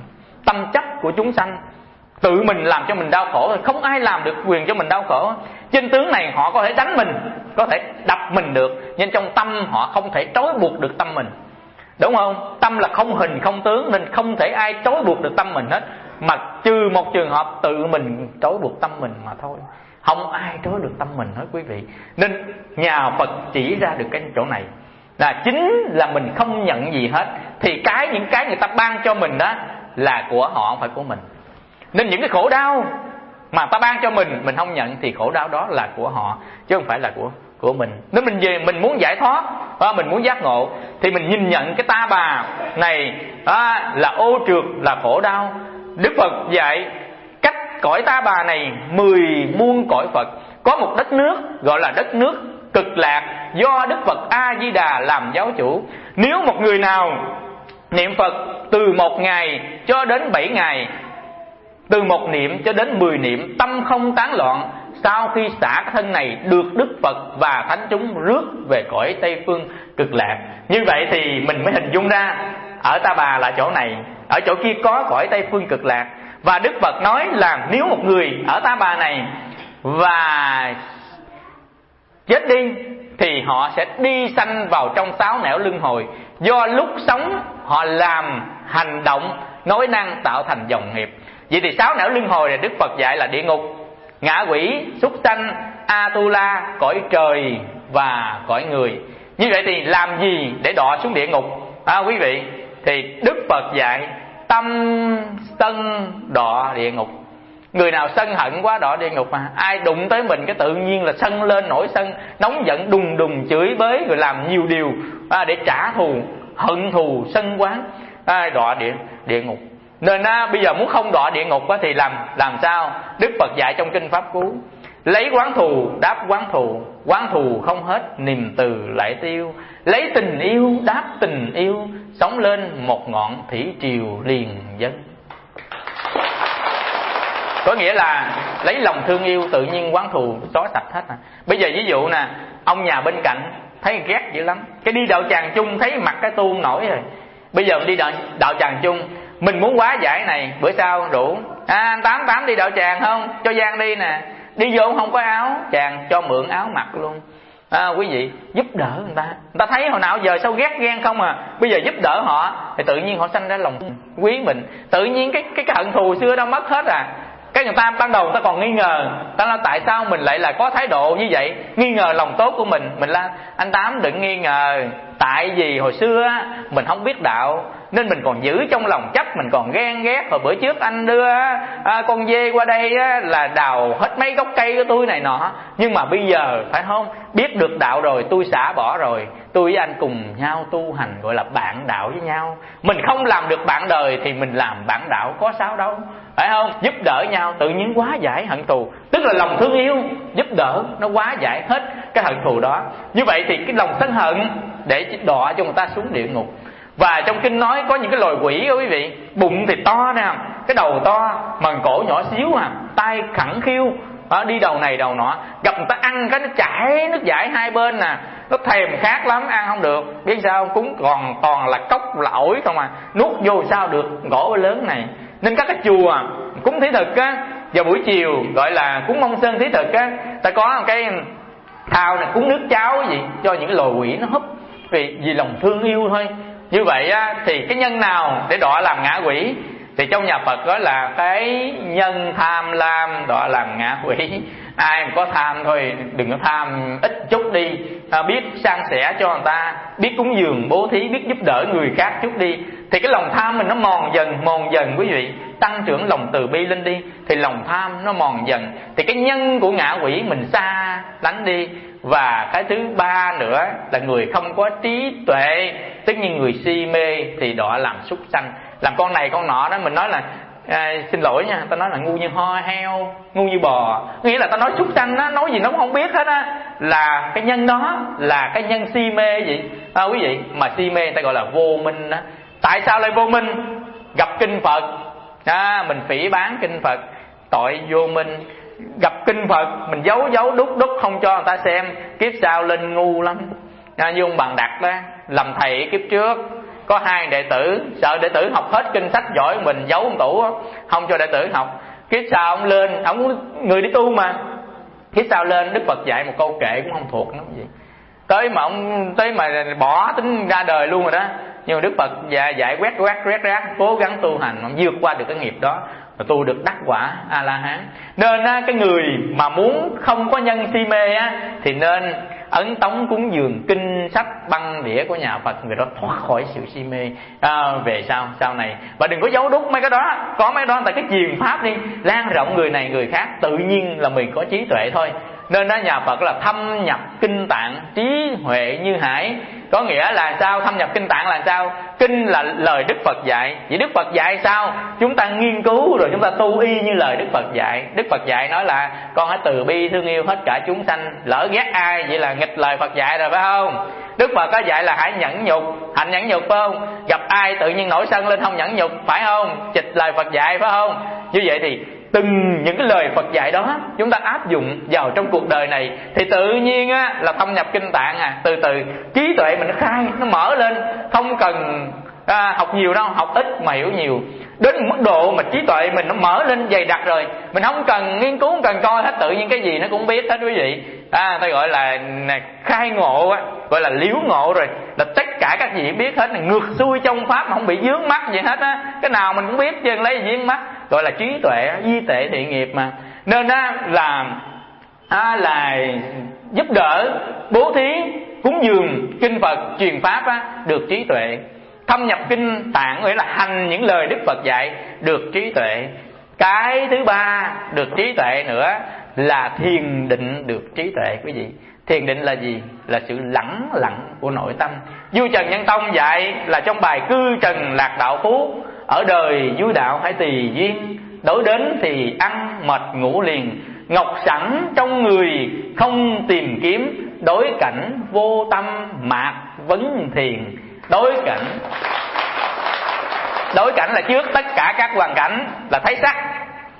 tâm chấp của chúng sanh. Tự mình làm cho mình đau khổ, không ai làm được quyền cho mình đau khổ. Trên tướng này họ có thể đánh mình, có thể đập mình được, nhưng trong tâm họ không thể trói buộc được tâm mình, đúng không? Tâm là không hình không tướng, nên không thể ai trói buộc được tâm mình hết, mà trừ một trường hợp tự mình trói buộc tâm mình mà thôi. Không ai trói được tâm mình hết quý vị. Nên nhà Phật chỉ ra được cái chỗ này là chính là mình không nhận gì hết, thì cái những cái người ta ban cho mình đó là của họ, không phải của mình. Nên những cái khổ đau mà ta ban cho mình, mình không nhận thì khổ đau đó là của họ, chứ không phải là của của mình. Nếu mình về mình muốn giải thoát, à, mình muốn giác ngộ, thì mình nhìn nhận cái ta bà này à, là ô trượt, là khổ đau. Đức Phật dạy cách cõi ta bà này mười muôn cõi Phật. Có một đất nước gọi là đất nước Cực Lạc, do Đức Phật A Di Đà làm giáo chủ. Nếu một người nào niệm Phật từ một ngày cho đến bảy ngày, từ một niệm cho đến mười niệm, tâm không tán loạn, sau khi xả cái thân này được Đức Phật và thánh chúng rước về cõi Tây Phương Cực Lạc. Như vậy thì mình mới hình dung ra ở Ta Bà là chỗ này, ở chỗ kia có cõi Tây Phương Cực Lạc. Và Đức Phật nói là nếu một người ở Ta Bà này và chết đi thì họ sẽ đi sanh vào trong sáu nẻo luân hồi, do lúc sống họ làm hành động nói năng tạo thành dòng nghiệp. Vậy thì sáu nẻo luân hồi này Đức Phật dạy là địa ngục, ngạ quỷ, súc sanh, Atula, cõi trời và cõi người. Như vậy thì làm gì để đọa xuống địa ngục? À, quý vị, thì Đức Phật dạy tâm sân đọa địa ngục. Người nào sân hận quá đọa địa ngục mà. Ai đụng tới mình cái tự nhiên là sân lên, nổi sân, nóng giận, đùng đùng chửi bới, rồi làm nhiều điều à, để trả thù, hận thù, sân quán, à, đọa địa địa ngục. Nên à, bây giờ muốn không đọa địa ngục á, thì làm làm sao? Đức Phật dạy trong kinh Pháp Cú: lấy quán thù đáp quán thù, quán thù không hết niềm từ lại tiêu. Lấy tình yêu đáp tình yêu, sống lên một ngọn thủy triều liền dân. Có nghĩa là lấy lòng thương yêu tự nhiên oán thù xóa sạch hết à. Bây giờ ví dụ nè, ông nhà bên cạnh thấy ghét dữ lắm, cái đi đạo tràng chung thấy mặt cái tuôn nổi rồi. Bây giờ mình đi đạo, đạo tràng chung, mình muốn hóa giải này, bữa sau rủ à, anh Tám Tám đi đạo tràng không, cho Giang đi nè. Đi vô không có áo, chàng cho mượn áo mặc luôn. À, quý vị giúp đỡ người ta, người ta thấy hồi nào giờ sao ghét ghen không à, bây giờ giúp đỡ họ thì tự nhiên họ sanh ra lòng quý mình, tự nhiên cái cái, cái hận thù xưa đó mất hết à. Cái người ta ban đầu người ta còn nghi ngờ, ta nói tại sao mình lại là có thái độ như vậy, nghi ngờ lòng tốt của mình. Mình là anh Tám đừng nghi ngờ, tại vì hồi xưa mình không biết đạo nên mình còn giữ trong lòng chấp, mình còn ghen ghét. Hồi bữa trước anh đưa à, con dê qua đây á, là đào hết mấy gốc cây của tôi này nọ, nhưng mà bây giờ phải không, biết được đạo rồi, tôi xả bỏ rồi, tôi với anh cùng nhau tu hành, gọi là bạn đạo với nhau. Mình không làm được bạn đời thì mình làm bạn đạo có sao đâu, phải không? Giúp đỡ nhau tự nhiên hóa giải hận thù, tức là lòng thương yêu giúp đỡ nó hóa giải hết cái hận thù đó. Như vậy thì cái lòng sân hận để đọa cho người ta xuống địa ngục. Và trong kinh nói có những cái loài quỷ đó quý vị, bụng thì to nè, cái đầu to mà cổ nhỏ xíu à, tay khẳng khiu, à, đi đầu này đầu nọ, gặp người ta ăn cái nó chảy nước dãi hai bên nè, nó thèm khát lắm, ăn không được, biết sao không? Cúng còn toàn là cốc là ổi không à, nuốt vô sao được gỗ lớn này. Nên các cái chùa cúng thí thực á, vào buổi chiều gọi là cúng Mông Sơn thí thực á, ta có một cái thao này cúng nước cháo cái gì cho những cái loài quỷ nó húp, vì vì lòng thương yêu thôi. Như vậy á, thì cái nhân nào để đọa làm ngạ quỷ? Thì trong nhà Phật nói là cái nhân tham lam đọa làm ngạ quỷ. Ai mà có tham thôi, đừng có tham ít chút đi, à, biết san sẻ cho người ta, biết cúng dường bố thí, biết giúp đỡ người khác chút đi, thì cái lòng tham mình nó mòn dần mòn dần quý vị. Tăng trưởng lòng từ bi lên đi thì lòng tham nó mòn dần, thì cái nhân của ngạ quỷ mình xa lánh đi. Và cái thứ ba nữa là người không có trí tuệ, tất nhiên người si mê thì đọa làm súc sanh, làm con này con nọ đó. Mình nói là à, xin lỗi nha, ta nói là ngu như ho heo, ngu như bò, nghĩa là ta nói súc sanh á, nói gì nó cũng không biết hết á, là cái nhân đó là cái nhân si mê vậy à, quý vị. Mà si mê ta gọi là vô minh đó. Tại sao lại vô minh? Gặp kinh Phật à, mình phỉ báng kinh Phật, tội vô minh. Gặp kinh Phật mình giấu giấu đúc đúc không cho người ta xem, kiếp sau lên ngu lắm à, như ông Bằng Đặt đó, làm thầy kiếp trước có hai đệ tử, sợ đệ tử học hết kinh sách giỏi của mình, giấu ông tủ không cho đệ tử học. Kiếp sau ông lên, ông người đi tu mà, kiếp sau lên Đức Phật dạy một câu kệ cũng không thuộc nó gì, tới mà ông tới mà bỏ tính ra đời luôn rồi đó. Nhưng mà Đức Phật dạy, dạy quét quét quét rác, cố gắng tu hành, ông vượt qua được cái nghiệp đó, và tu được đắc quả A La Hán. Nên á, cái người mà muốn không có nhân si mê á, thì nên ấn tống cúng dường kinh sách băng đĩa của nhà Phật, người đó thoát khỏi sự si mê à, về sau sau này. Và đừng có giấu đúc mấy cái đó, có mấy đó tại cái truyền pháp đi, lan rộng người này người khác, tự nhiên là mình có trí tuệ thôi. Nên đó nhà Phật là thâm nhập kinh tạng, trí huệ như hải. Có nghĩa là sao? Thâm nhập kinh tạng là sao? Kinh là lời Đức Phật dạy. Vậy Đức Phật dạy sao? Chúng ta nghiên cứu rồi chúng ta tu y như lời Đức Phật dạy. Đức Phật dạy nói là con hãy từ bi thương yêu hết cả chúng sanh. Lỡ ghét ai vậy là nghịch lời Phật dạy rồi phải không? Đức Phật có dạy là hãy nhẫn nhục, hạnh nhẫn nhục phải không? Gặp ai tự nhiên nổi sân lên không nhẫn nhục phải không? Chịch lời Phật dạy phải không? Như vậy thì từng những cái lời Phật dạy đó chúng ta áp dụng vào trong cuộc đời này thì tự nhiên á, là thâm nhập kinh tạng à, từ từ trí tuệ mình nó khai, nó mở lên, không cần à, học nhiều đâu, học ít mà hiểu nhiều. Đến một mức độ mà trí tuệ mình nó mở lên dày đặc rồi, mình không cần nghiên cứu, không cần coi hết, tự nhiên cái gì nó cũng biết hết quý vị. À, ta gọi là này, khai ngộ á, gọi là liếu ngộ rồi, là tất cả các gì biết hết, này, ngược xuôi trong pháp mà không bị vướng mắc gì hết á, cái nào mình cũng biết chứ lấy gì vướng mắc, gọi là trí tuệ, di tệ thiện nghiệp mà. Nên á là à, là giúp đỡ, bố thí, cúng dường kinh Phật, truyền pháp á, được trí tuệ. Thâm nhập kinh tạng nghĩa là hành những lời Đức Phật dạy, được trí tuệ. Cái thứ ba được trí tuệ nữa là thiền định, được trí tuệ quý vị. Thiền định là gì? Là sự lẳng lặng của nội tâm. Vua Trần Nhân Tông dạy là trong bài Cư Trần Lạc Đạo Phú: ở đời vui đạo hãy tùy duyên, đối đến thì ăn mệt ngủ liền, ngọc sẵn trong người không tìm kiếm, đối cảnh vô tâm mạc vấn thiền. Đối cảnh, đối cảnh là trước tất cả các hoàn cảnh là thấy sắc,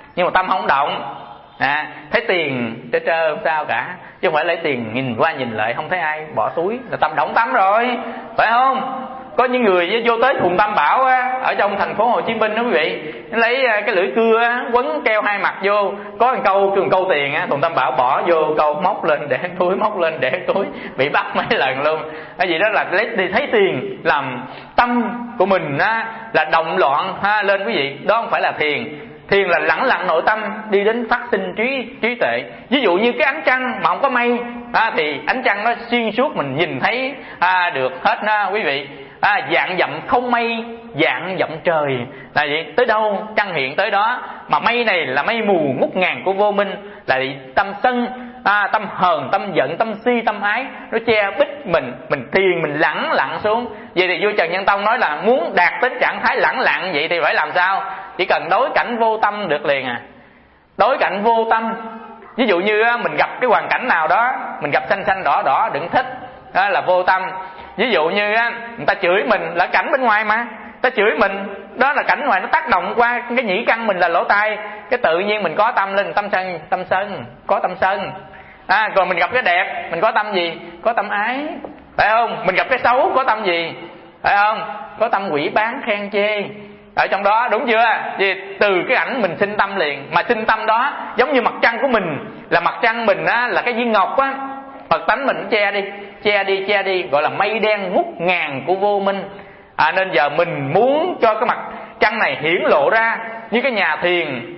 nhưng mà tâm không động. À, thấy tiền trơ trơ không sao cả, chứ không phải lấy tiền nhìn qua nhìn lại không thấy ai bỏ túi là tâm động tâm rồi, phải không? Có những người vô tới Thùng Tam Bảo á, ở trong thành phố Hồ Chí Minh đó quý vị, lấy cái lưỡi cưa á, quấn keo hai mặt vô, có một câu trường câu tiền á, Thùng Tam Bảo bỏ vô câu móc lên để túi, móc lên để túi, bị bắt mấy lần luôn. Cái gì đó là lấy đi thấy tiền làm tâm của mình á là động loạn ha lên quý vị, đó không phải là thiền. Thiền là lẳng lặng nội tâm đi đến phát sinh trí trí tuệ. Ví dụ như cái ánh trăng mà không có mây à, thì ánh trăng nó xuyên suốt mình nhìn thấy à, được hết đó quý vị. À, dạng dặm không mây, dạng dặm trời là gì? Tới đâu trăng hiện tới đó. Mà mây này là mây mù ngút ngàn của vô minh, là tâm sân, à, tâm hờn, tâm giận, tâm si, tâm ái, nó che bít mình. Mình thiền mình lẳng lặng xuống. Vậy thì vua Trần Nhân Tông nói là muốn đạt đến trạng thái lẳng lặng vậy thì phải làm sao? Chỉ cần đối cảnh vô tâm được liền à. Đối cảnh vô tâm. Ví dụ như mình gặp cái hoàn cảnh nào đó, mình gặp xanh xanh đỏ đỏ đừng thích, đó là vô tâm. Ví dụ như người ta chửi mình là cảnh bên ngoài mà, ta chửi mình đó là cảnh ngoài, nó tác động qua cái nhĩ căn mình là lỗ tai, cái tự nhiên mình có tâm lên, tâm sân, tâm sân, có tâm sân. À, còn mình gặp cái đẹp mình có tâm gì? Có tâm ái, phải không? Mình gặp cái xấu có tâm gì? Phải không? Có tâm quỷ bán khen chê ở trong đó, đúng chưa? Vì từ cái ảnh mình sinh tâm liền, mà sinh tâm đó giống như mặt trăng của mình, là mặt trăng mình á, là cái viên ngọc á, Phật tánh mình che đi, che đi, che đi, gọi là mây đen ngút ngàn của vô minh. À, nên giờ mình muốn cho cái mặt trăng này hiển lộ ra như cái nhà thiền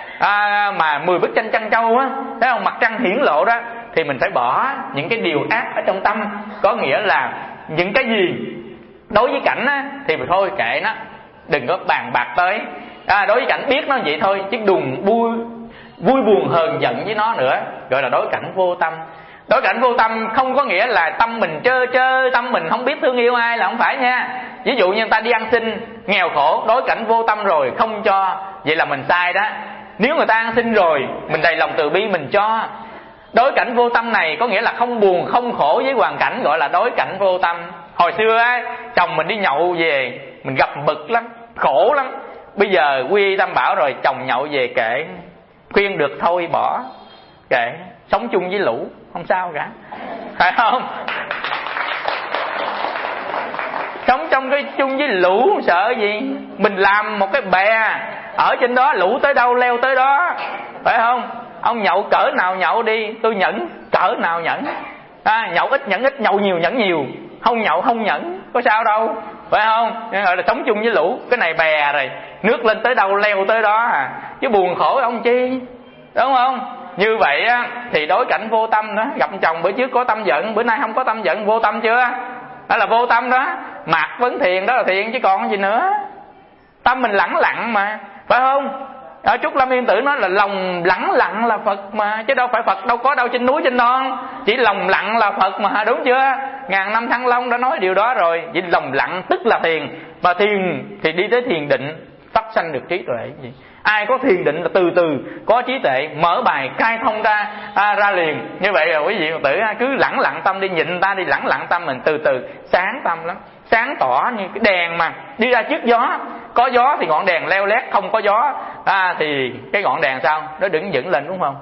à, mà mười bức tranh trăng trâu á, thấy không? Mặt trăng hiển lộ ra thì mình phải bỏ những cái điều ác ở trong tâm. Có nghĩa là những cái gì đối với cảnh á, thì thôi kệ nó, đừng có bàn bạc tới. À, đối với cảnh biết nó vậy thôi, chứ đừng vui vui buồn hờn giận với nó nữa, gọi là đối cảnh vô tâm. Đối cảnh vô tâm không có nghĩa là tâm mình trơ trơ, tâm mình không biết thương yêu ai, là không phải nha. Ví dụ như người ta đi ăn xin nghèo khổ, đối cảnh vô tâm rồi không cho, vậy là mình sai đó. Nếu người ta ăn xin rồi mình đầy lòng từ bi mình cho. Đối cảnh vô tâm này có nghĩa là không buồn không khổ với hoàn cảnh, gọi là đối cảnh vô tâm. Hồi xưa á, chồng mình đi nhậu về mình gặp bực lắm, khổ lắm. Bây giờ quy y Tam Bảo rồi, chồng nhậu về kệ, khuyên được thôi bỏ, kệ, sống chung với lũ không sao cả, phải không? Sống trong cái chung với lũ sợ gì? Mình làm một cái bè ở trên đó, lũ tới đâu leo tới đó, phải không? Ông nhậu cỡ nào nhậu đi, tôi nhẫn cỡ nào nhẫn. À, nhậu ít nhẫn ít, nhậu nhiều nhẫn nhiều, không nhậu không nhẫn, có sao đâu, phải không? Nên gọi là sống chung với lũ. Cái này bè rồi, nước lên tới đâu leo tới đó à, chứ buồn khổ ông chi, đúng không? Như vậy á, thì đối cảnh vô tâm đó. Gặp chồng bữa trước có tâm giận, bữa nay không có tâm giận, vô tâm chưa? Đó là vô tâm đó. Mạt vấn thiền đó là thiền chứ còn gì nữa. Tâm mình lẳng lặng mà, phải không? Ở Trúc Lâm Yên Tử nói là lòng lẳng lặng là Phật mà, chứ đâu phải Phật đâu có đâu trên núi trên non, chỉ lòng lặng là Phật mà, đúng chưa? Ngàn năm Thăng Long đã nói điều đó rồi. Vậy lòng lặng tức là thiền, và thiền thì đi tới thiền định, phát sanh được trí tuệ gì. Ai có thiền định là từ từ có trí tuệ, mở bài khai thông ra à, ra liền. Như vậy là quý vị Phật tử cứ lẳng lặng tâm đi, nhịn ta đi, lẳng lặng tâm mình từ từ sáng tâm lắm, sáng tỏ như cái đèn mà đi ra trước gió. Có gió thì ngọn đèn leo lét, không có gió à, thì cái ngọn đèn sao? Nó đứng vững lên, đúng không?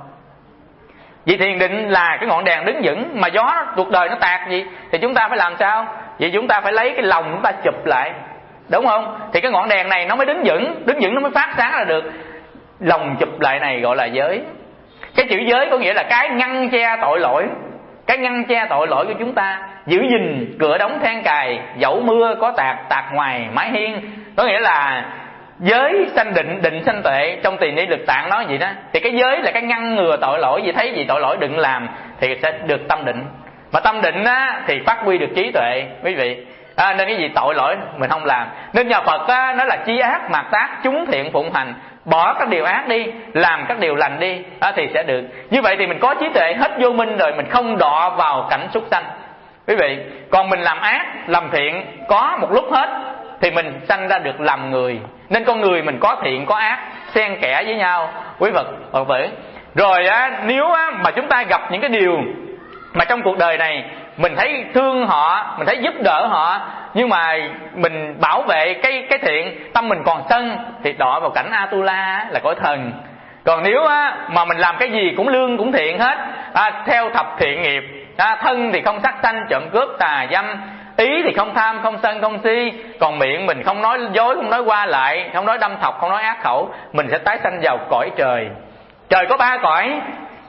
Vì thiền định là cái ngọn đèn đứng vững, mà gió cuộc đời nó tạt gì thì chúng ta phải làm sao? Vậy chúng ta phải lấy cái lòng chúng ta chụp lại, đúng không? Thì cái ngọn đèn này nó mới đứng vững, đứng vững nó mới phát sáng ra được. Lòng chụp lại này gọi là giới. Cái chữ giới có nghĩa là cái ngăn che tội lỗi, cái ngăn che tội lỗi của chúng ta, giữ gìn cửa đóng then cài, dẫu mưa có tạt tạt ngoài mái hiên. Có nghĩa là giới sanh định, định sanh tuệ. Trong Tỳ Ni Lực Tạng nói vậy đó. Thì cái giới là cái ngăn ngừa tội lỗi, vì thấy gì tội lỗi đừng làm thì sẽ được tâm định. Mà tâm định á, thì phát huy được trí tuệ quý vị. À, nên cái gì tội lỗi mình không làm. Nên nhà Phật á, nó là chi ác mạt tác, chúng thiện phụng hành. Bỏ các điều ác đi, làm các điều lành đi à, thì sẽ được. Như vậy thì mình có trí tuệ hết vô minh rồi, mình không đọa vào cảnh súc sanh quý vị. Còn mình làm ác, làm thiện có một lúc hết thì mình sanh ra được làm người. Nên con người mình có thiện có ác xen kẽ với nhau quý Phật Phật tử. Rồi á, nếu á, mà chúng ta gặp những cái điều mà trong cuộc đời này mình thấy thương họ, mình thấy giúp đỡ họ, nhưng mà mình bảo vệ cái cái thiện, tâm mình còn sân thì đọa vào cảnh Atula là cõi thần. Còn nếu á, mà mình làm cái gì cũng lương cũng thiện hết, à, theo thập thiện nghiệp, à, thân thì không sát sanh trộm cướp tà dâm, ý thì không tham không sân không si, còn miệng mình không nói dối, không nói qua lại, không nói đâm thọc, không nói ác khẩu, mình sẽ tái sanh vào cõi trời. Trời có ba cõi: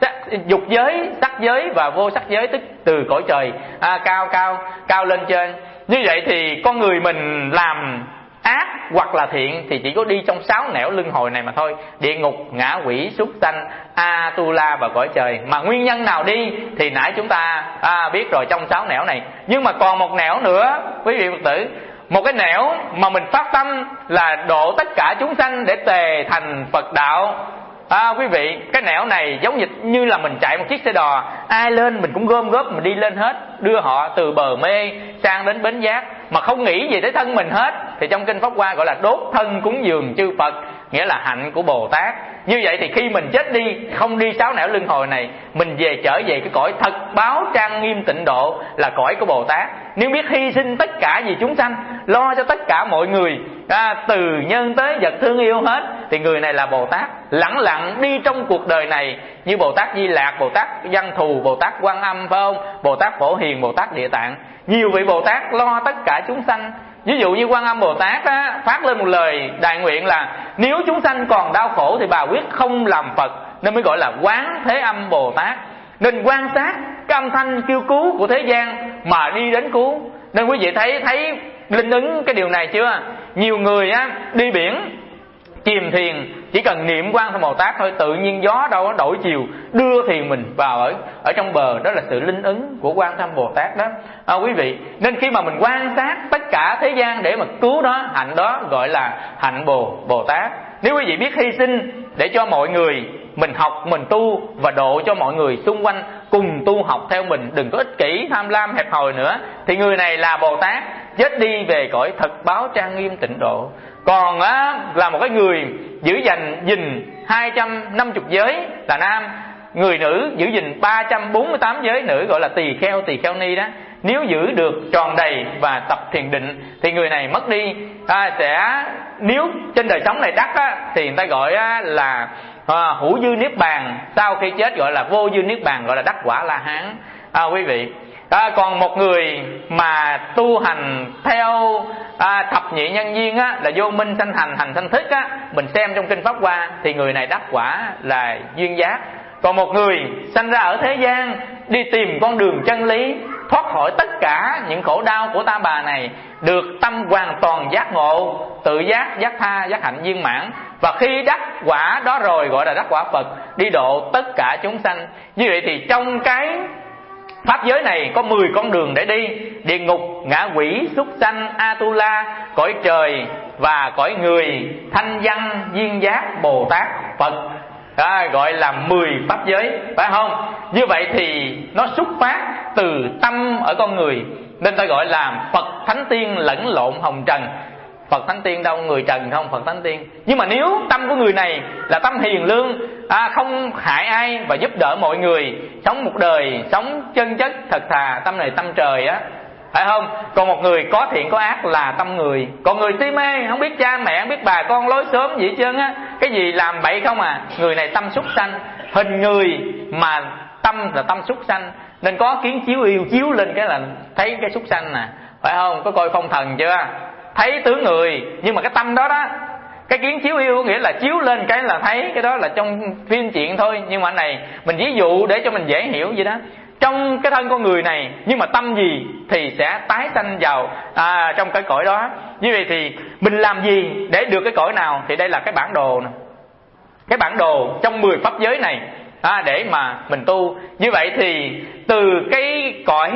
dục giới, sắc giới và vô sắc giới, tức từ cõi trời à, cao cao cao lên trên. Như vậy thì con người mình làm ác hoặc là thiện thì chỉ có đi trong sáu nẻo luân hồi này mà thôi: địa ngục, ngạ quỷ, súc sanh, Atula và cõi trời. Mà nguyên nhân nào đi thì nãy chúng ta à, biết rồi, trong sáu nẻo này. Nhưng mà còn một nẻo nữa quý vị Phật tử, một cái nẻo mà mình phát tâm là độ tất cả chúng sanh để tề thành Phật đạo. À, quý vị, cái nẻo này giống như là mình chạy một chiếc xe đò, ai lên mình cũng gom góp mình đi lên hết, đưa họ từ bờ mê sang đến bến giác, mà không nghĩ gì tới thân mình hết. Thì trong kinh Pháp Hoa gọi là đốt thân cúng dường chư Phật, nghĩa là hạnh của Bồ Tát. Như vậy thì khi mình chết đi, không đi sáu nẻo luân hồi này, mình về trở về cái cõi thật báo trang nghiêm tịnh độ, là cõi của Bồ Tát. Nếu biết hy sinh tất cả vì chúng sanh, lo cho tất cả mọi người, à, từ nhân tới vật thương yêu hết, thì người này là Bồ Tát. Lẳng lặng đi trong cuộc đời này như Bồ Tát Di Lạc, Bồ Tát Văn Thù, Bồ Tát Quan Âm, phải không? Bồ Tát Phổ Hiền, Bồ Tát Địa Tạng. Nhiều vị Bồ Tát lo tất cả chúng sanh. Ví dụ như Quan Âm Bồ Tát á, phát lên một lời đại nguyện là nếu chúng sanh còn đau khổ thì bà quyết không làm Phật, nên mới gọi là Quán Thế Âm Bồ Tát. Nên quan sát cái âm thanh kêu cứu của thế gian mà đi đến cứu. Nên quý vị thấy thấy linh ứng cái điều này chưa? Nhiều người á đi biển chìm thuyền, chỉ cần niệm Quan Thế Bồ Tát thôi, tự nhiên gió đâu có đổi chiều đưa thuyền mình vào ở ở trong bờ. Đó là sự linh ứng của Quan Thế Bồ Tát đó, à, quý vị. Nên khi mà mình quan sát tất cả thế gian để mà cứu đó, hạnh đó gọi là hạnh Bồ Bồ Tát. Nếu quý vị biết hy sinh để cho mọi người, mình học, mình tu và độ cho mọi người xung quanh cùng tu học theo mình, đừng có ích kỷ, tham lam, hẹp hòi nữa, thì người này là Bồ Tát, chết đi về cõi thật báo trang nghiêm tịnh độ. Còn á, là một cái người giữ gìn gìn hai trăm năm mươi giới là nam, người nữ giữ gìn ba trăm bốn mươi tám giới nữ, gọi là tỳ kheo, tỳ kheo ni đó. Nếu giữ được tròn đầy và tập thiền định thì người này mất đi à, sẽ nếu trên đời sống này đắc á, thì người ta gọi á, là à, hữu dư niết bàn, sau khi chết gọi là vô dư niết bàn, gọi là đắc quả La Hán, à, quý vị. À, còn một người mà tu hành theo à, thập nhị nhân duyên á, là vô minh sanh hành, hành sanh thức á, mình xem trong kinh Pháp Hoa thì người này đắc quả là duyên giác. Còn một người sanh ra ở thế gian, đi tìm con đường chân lý, thoát khỏi tất cả những khổ đau của ta bà này, được tâm hoàn toàn giác ngộ, tự giác, giác tha, giác hạnh viên mãn. Và khi đắc quả đó rồi gọi là đắc quả Phật, đi độ tất cả chúng sanh. Như vậy thì trong cái pháp giới này có mười con đường để đi: địa ngục, ngạ quỷ, súc sanh, Atula, cõi trời và cõi người, thanh văn, duyên giác, Bồ Tát, Phật. À, gọi là mười pháp giới, phải không? Như vậy thì nó xuất phát từ tâm ở con người, nên ta gọi là Phật Thánh Tiên lẫn lộn hồng trần. Phật Thánh Tiên đâu, người trần không, Phật Thánh Tiên. Nhưng mà nếu tâm của người này là tâm hiền lương, à, không hại ai và giúp đỡ mọi người, sống một đời sống chân chất thật thà, tâm này tâm trời á, phải không? Còn một người có thiện có ác là tâm người. Còn người si mê, không biết cha mẹ, không biết bà con lối xóm gì hết trơn á, cái gì làm bậy không à, người này tâm súc sanh. Hình người mà tâm là tâm súc sanh, nên có kiến chiếu yêu chiếu lên cái là thấy cái súc sanh nè, phải không? Có coi phong thần chưa? Thấy tướng người, nhưng mà cái tâm đó đó, cái kiến chiếu yêu nghĩa là chiếu lên cái là thấy, cái đó là trong phim chuyện thôi. Nhưng mà này mình ví dụ để cho mình dễ hiểu vậy đó. Trong cái thân con người này, nhưng mà tâm gì thì sẽ tái sanh vào à, trong cái cõi đó. Như vậy thì mình làm gì để được cái cõi nào? Thì đây là cái bản đồ này. Cái bản đồ trong mười pháp giới này à, để mà mình tu. Như vậy thì từ cái cõi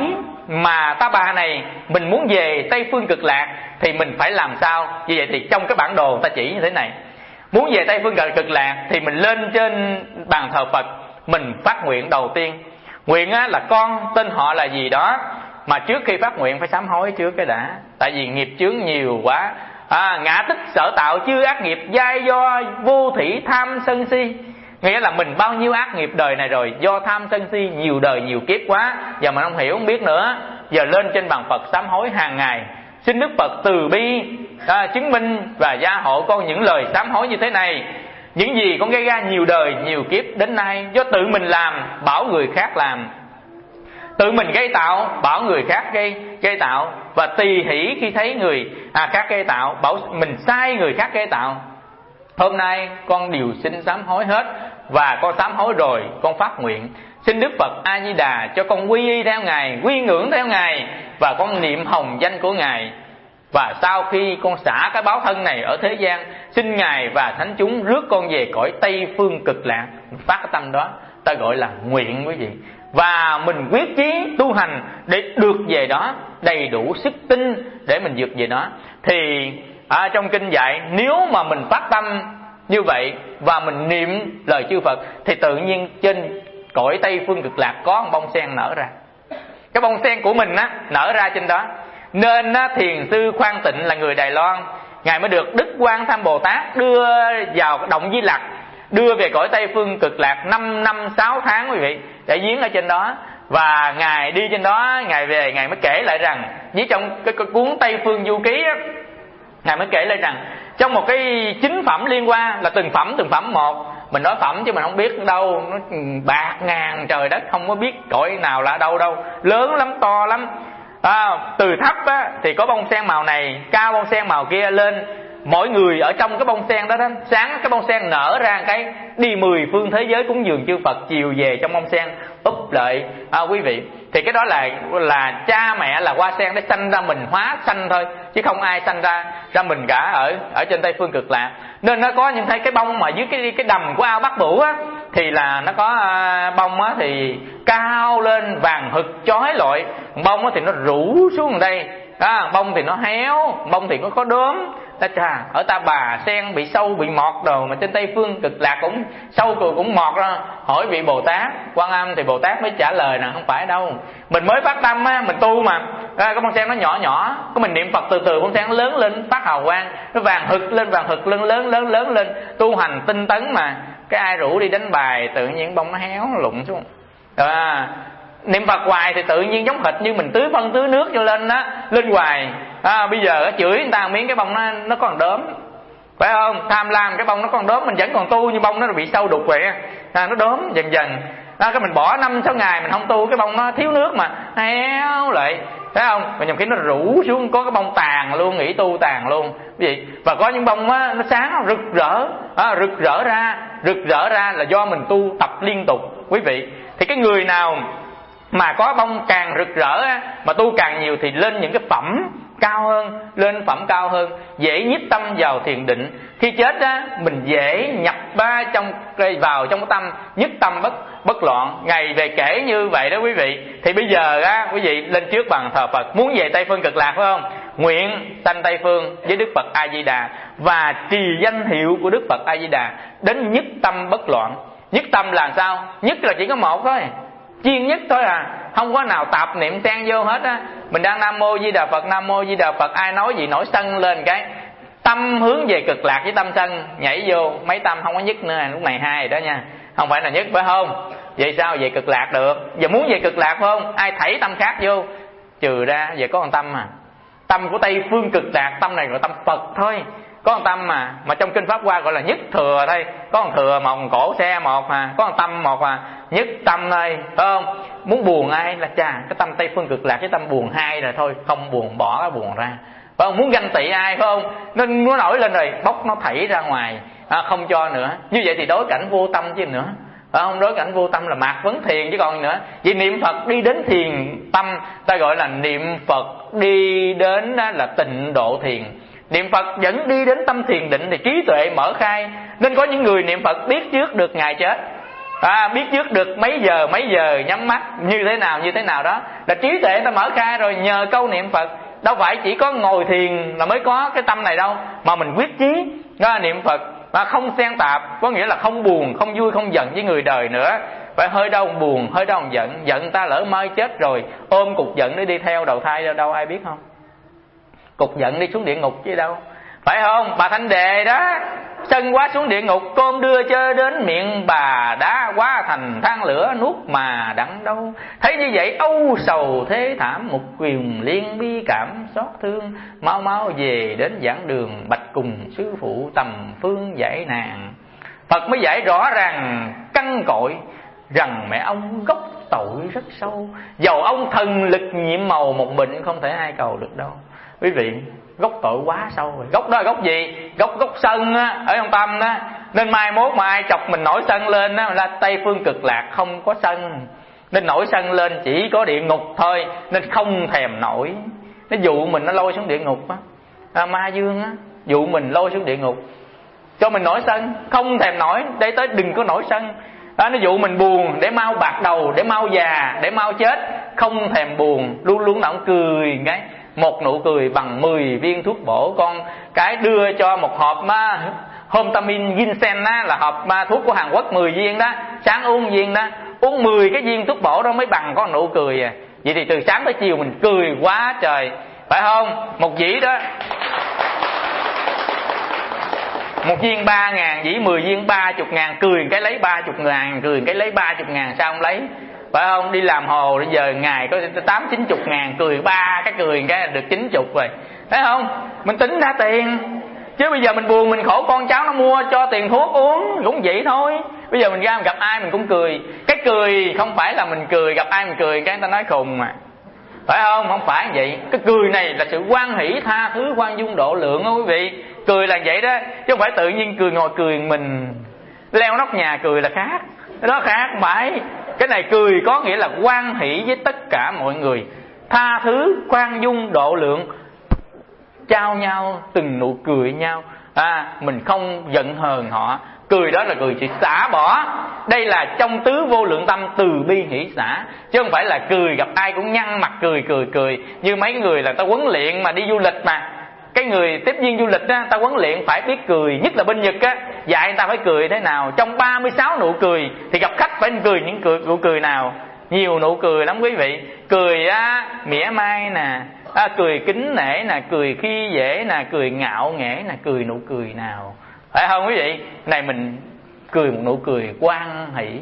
mà ta bà này mình muốn về Tây Phương Cực Lạc thì mình phải làm sao? Như vậy thì trong cái bản đồ ta chỉ như thế này: muốn về Tây Phương Cực Lạc thì mình lên trên bàn thờ Phật, mình phát nguyện đầu tiên. Nguyện á, là con tên họ là gì đó, mà trước khi phát nguyện phải sám hối trước cái đã. Tại vì nghiệp chướng nhiều quá à, ngã tích sở tạo chư ác nghiệp, giai do vô thủy tham sân si. Nghĩa là mình bao nhiêu ác nghiệp đời này rồi, do tham sân si nhiều đời nhiều kiếp quá, giờ mình không hiểu không biết nữa. Giờ lên trên bàn Phật sám hối hàng ngày, xin Đức Phật từ bi à, chứng minh và gia hộ con những lời sám hối như thế này. Những gì con gây ra nhiều đời nhiều kiếp đến nay do tự mình làm bảo người khác làm, tự mình gây tạo bảo người khác gây gây tạo, và tỳ hỷ khi thấy người à, khác gây tạo, bảo mình sai người khác gây tạo. Hôm nay con đều xin sám hối hết, và con sám hối rồi, con phát nguyện xin Đức Phật A Di Đà cho con quy y theo Ngài, quy ngưỡng theo Ngài, và con niệm hồng danh của Ngài. Và sau khi con xả cái báo thân này ở thế gian, xin Ngài và thánh chúng rước con về cõi Tây Phương Cực Lạc. Phát cái tâm đó ta gọi là nguyện quý vị. Và mình quyết chí tu hành để được về đó, đầy đủ sức tin để mình vượt về đó. Thì ở trong kinh dạy, nếu mà mình phát tâm như vậy và mình niệm lời chư Phật, thì tự nhiên trên cõi Tây Phương Cực Lạc có một bông sen nở ra. Cái bông sen của mình á nở ra trên đó. Nên á, thiền sư Khoan Tịnh là người Đài Loan, Ngài mới được Đức Quan Tham Bồ Tát đưa vào động Di Lặc, đưa về cõi Tây Phương Cực Lạc năm năm sáu tháng quý vị, để viếng ở trên đó. Và Ngài đi trên đó, Ngài về, Ngài mới kể lại rằng, với trong cái, cái cuốn Tây Phương Du Ký á, Ngài mới kể lại rằng trong một cái chính phẩm liên quan là từng phẩm từng phẩm một. Mình nói phẩm chứ mình không biết đâu, nó bạc ngàn trời đất, không có biết cõi nào là đâu đâu, lớn lắm, to lắm. À, từ thấp á, thì có bông sen màu này, cao bông sen màu kia lên. Mỗi người ở trong cái bông sen đó đó, sáng cái bông sen nở ra cái đi mười phương thế giới cúng dường chư Phật, chiều về trong bông sen úp lại à, quý vị. Thì cái đó là là cha mẹ là hoa sen để sanh ra mình, hóa sanh thôi, chứ không ai sanh ra ra mình cả ở ở trên Tây Phương Cực Lạc. Nên nó có những thấy cái bông mà dưới cái cái đầm của ao Bắc Vũ á, thì là nó có à, bông á thì cao lên vàng hực chói lọi, bông á thì nó rủ xuống đây, à, bông thì nó héo, bông thì nó có đốm. Ta trà, ở Ta Bà sen bị sâu bị mọt đồ, mà trên Tây Phương Cực Lạc cũng sâu cũng, cũng mọt ra. Hỏi vị Bồ Tát Quan Âm thì Bồ Tát mới trả lời là không phải đâu, mình mới phát tâm á, mình tu mà, à, cái bông sen nó nhỏ nhỏ, có mình niệm Phật từ từ bông sen lớn lên, phát hào quang, nó vàng hực lên vàng hực lên, lớn lớn lớn lên, tu hành tinh tấn mà. Cái ai rủ đi đánh bài tự nhiên bông nó héo nó lụng xuống. À, niệm Phật hoài thì tự nhiên giống hệt như mình tưới phân tưới nước cho lên đó, lên hoài. À, bây giờ chửi người ta miếng cái bông nó nó còn đốm, phải không? Tham lam cái bông nó còn đốm, mình vẫn còn tu nhưng bông nó bị sâu đục vậy, à, nó đốm dần dần. À, cái mình bỏ năm sáu ngày mình không tu, cái bông nó thiếu nước mà héo lại, phải không? Và nhiều khi nó rủ xuống, có cái bông tàn luôn, nghỉ tu tàn luôn cái gì. Và có những bông á, nó sáng nó rực rỡ, à, rực rỡ ra, rực rỡ ra là do mình tu tập liên tục quý vị. Thì cái người nào mà có bông càng rực rỡ á, mà tu càng nhiều thì lên những cái phẩm cao hơn, lên phẩm cao hơn, dễ nhiếp tâm vào thiền định. Khi chết á, mình dễ nhập ba trong vào trong cái tâm, nhất tâm bất bất loạn. Ngày về kể như vậy đó quý vị. Thì bây giờ á, quý vị lên trước bàn thờ Phật, muốn về Tây Phương Cực Lạc phải không? Nguyện sanh Tây Phương với Đức Phật A Di Đà, và trì danh hiệu của Đức Phật A Di Đà đến nhất tâm bất loạn. Nhất tâm là sao? Nhất là chỉ có một thôi, chuyên nhất thôi à, không có nào tạp niệm xen vô hết á. Mình đang Nam Mô Di Đà Phật, Nam Mô Di Đà Phật, ai nói gì nổi sân lên cái tâm hướng về Cực Lạc với tâm sân nhảy vô, mấy tâm không có nhất nữa, lúc này hai đó nha, không phải là nhất phải không? Vậy sao về Cực Lạc được? Giờ muốn về Cực Lạc phải không? Ai thảy tâm khác vô, trừ ra về có một tâm mà, tâm của Tây Phương Cực Lạc, tâm này gọi tâm Phật thôi. Có một tâm mà, mà trong kinh Pháp Hoa gọi là nhất thừa thôi. Có một thừa một cổ xe một mà, có một tâm một mà, nhất tâm thôi, phải không? Muốn buồn ai là chà, cái tâm Tây Phương Cực Lạc cái tâm buồn hai rồi thôi, không buồn bỏ cái buồn ra, phải không? Muốn ganh tị ai phải không? Nên nó nổi lên rồi, bóc nó thảy ra ngoài, à, không cho nữa. Như vậy thì đối cảnh vô tâm chứ nữa, phải không? Đối cảnh vô tâm là mạt vấn thiền chứ còn nữa. Vì niệm Phật đi đến thiền tâm, ta gọi là niệm Phật đi đến là tịnh độ thiền. Niệm Phật vẫn đi đến tâm thiền định thì trí tuệ mở khai. Nên có những người niệm Phật biết trước được ngày chết, à, biết trước được mấy giờ mấy giờ nhắm mắt như thế nào như thế nào đó, là trí tuệ ta mở khai rồi nhờ câu niệm Phật. Đâu phải chỉ có ngồi thiền là mới có cái tâm này đâu, mà mình quyết chí đó, niệm Phật mà không xen tạp, có nghĩa là không buồn, không vui, không giận với người đời nữa. Phải hơi đâu buồn, hơi đâu giận. Giận ta lỡ mai chết rồi, ôm cục giận để đi theo đầu thai đâu, đâu ai biết không? Cục giận đi xuống địa ngục chứ đâu, phải không? Bà Thanh Đề đó, sân quá xuống địa ngục, cơm đưa chơi đến miệng bà đã quá thành than lửa nuốt mà đặng đâu. Thấy như vậy âu sầu thế thảm, một quyền liên bi cảm xót thương, mau mau về đến giảng đường bạch cùng sư phụ tầm phương giải nạn. Phật mới giải rõ ràng căn cội rằng mẹ ông gốc tội rất sâu, dầu ông thần lực nhiệm màu một bệnh không thể ai cầu được đâu. Quý vị, gốc tội quá sâu rồi. Gốc đó là gốc gì? Gốc gốc sân á, ở trong tâm đó. Nên mai mốt mà ai chọc mình nổi sân lên á, là Tây Phương Cực Lạc không có sân. Nên nổi sân lên chỉ có địa ngục thôi, nên không thèm nổi. Nó dụ mình nó lôi xuống địa ngục á, à, ma dương á, dụ mình lôi xuống địa ngục cho mình nổi sân, không thèm nổi, để tới đừng có nổi sân. Đó, nó dụ mình buồn để mau bạc đầu, để mau già, để mau chết, không thèm buồn, luôn luôn nó cũng cười cái một nụ cười bằng mười viên thuốc bổ. Con cái đưa cho một hộp mà Homtamin Ginseng á, là hộp mà thuốc của Hàn Quốc mười viên đó, sáng uống viên đó, uống mười cái viên thuốc bổ đó mới bằng có nụ cười à. Vậy thì từ sáng tới chiều mình cười quá trời, phải không? Một dĩ đó, một viên ba ngàn, dĩ mười viên ba chục ngàn, cười cái lấy ba chục ngàn, cười cái lấy ba chục ngàn, sao không lấy? Phải không? Đi làm hồ bây giờ ngày có tám chín chục ngàn, cười ba cái cười cái được chín chục rồi, thấy không? Mình tính ra tiền. Chứ bây giờ mình buồn mình khổ, con cháu nó mua cho tiền thuốc uống cũng vậy thôi. Bây giờ mình ra mình gặp ai mình cũng cười. Cái cười không phải là mình cười, gặp ai mình cười cái người ta nói khùng mà, phải không? Không phải vậy. Cái cười này là sự hoan hỷ, tha thứ, khoan dung, độ lượng đó quý vị. Cười là vậy đó, chứ không phải tự nhiên cười ngồi cười mình leo nóc nhà cười là khác. Cái đó khác, không phải. Cái này cười có nghĩa là hoan hỷ với tất cả mọi người, tha thứ, khoan dung, độ lượng, trao nhau từng nụ cười nhau. À, mình không giận hờn họ. Cười đó là cười chỉ xả bỏ. Đây là trong tứ vô lượng tâm từ bi hỷ xả, chứ không phải là cười gặp ai cũng nhăn mặt cười cười cười. Như mấy người là ta huấn luyện mà đi du lịch mà, cái người tiếp viên du lịch á, ta huấn luyện phải biết cười. Nhất là bên Nhật á, dạy người ta phải cười thế nào. Trong ba mươi sáu nụ cười thì gặp khách phải cười những cười, nụ cười nào. Nhiều nụ cười lắm quý vị. Cười á, mỉa mai nè, à, cười kính nể nè, cười khi dễ nè, cười ngạo nghễ nè, cười nụ cười nào, phải không quý vị? Này mình cười một nụ cười hoan hỷ,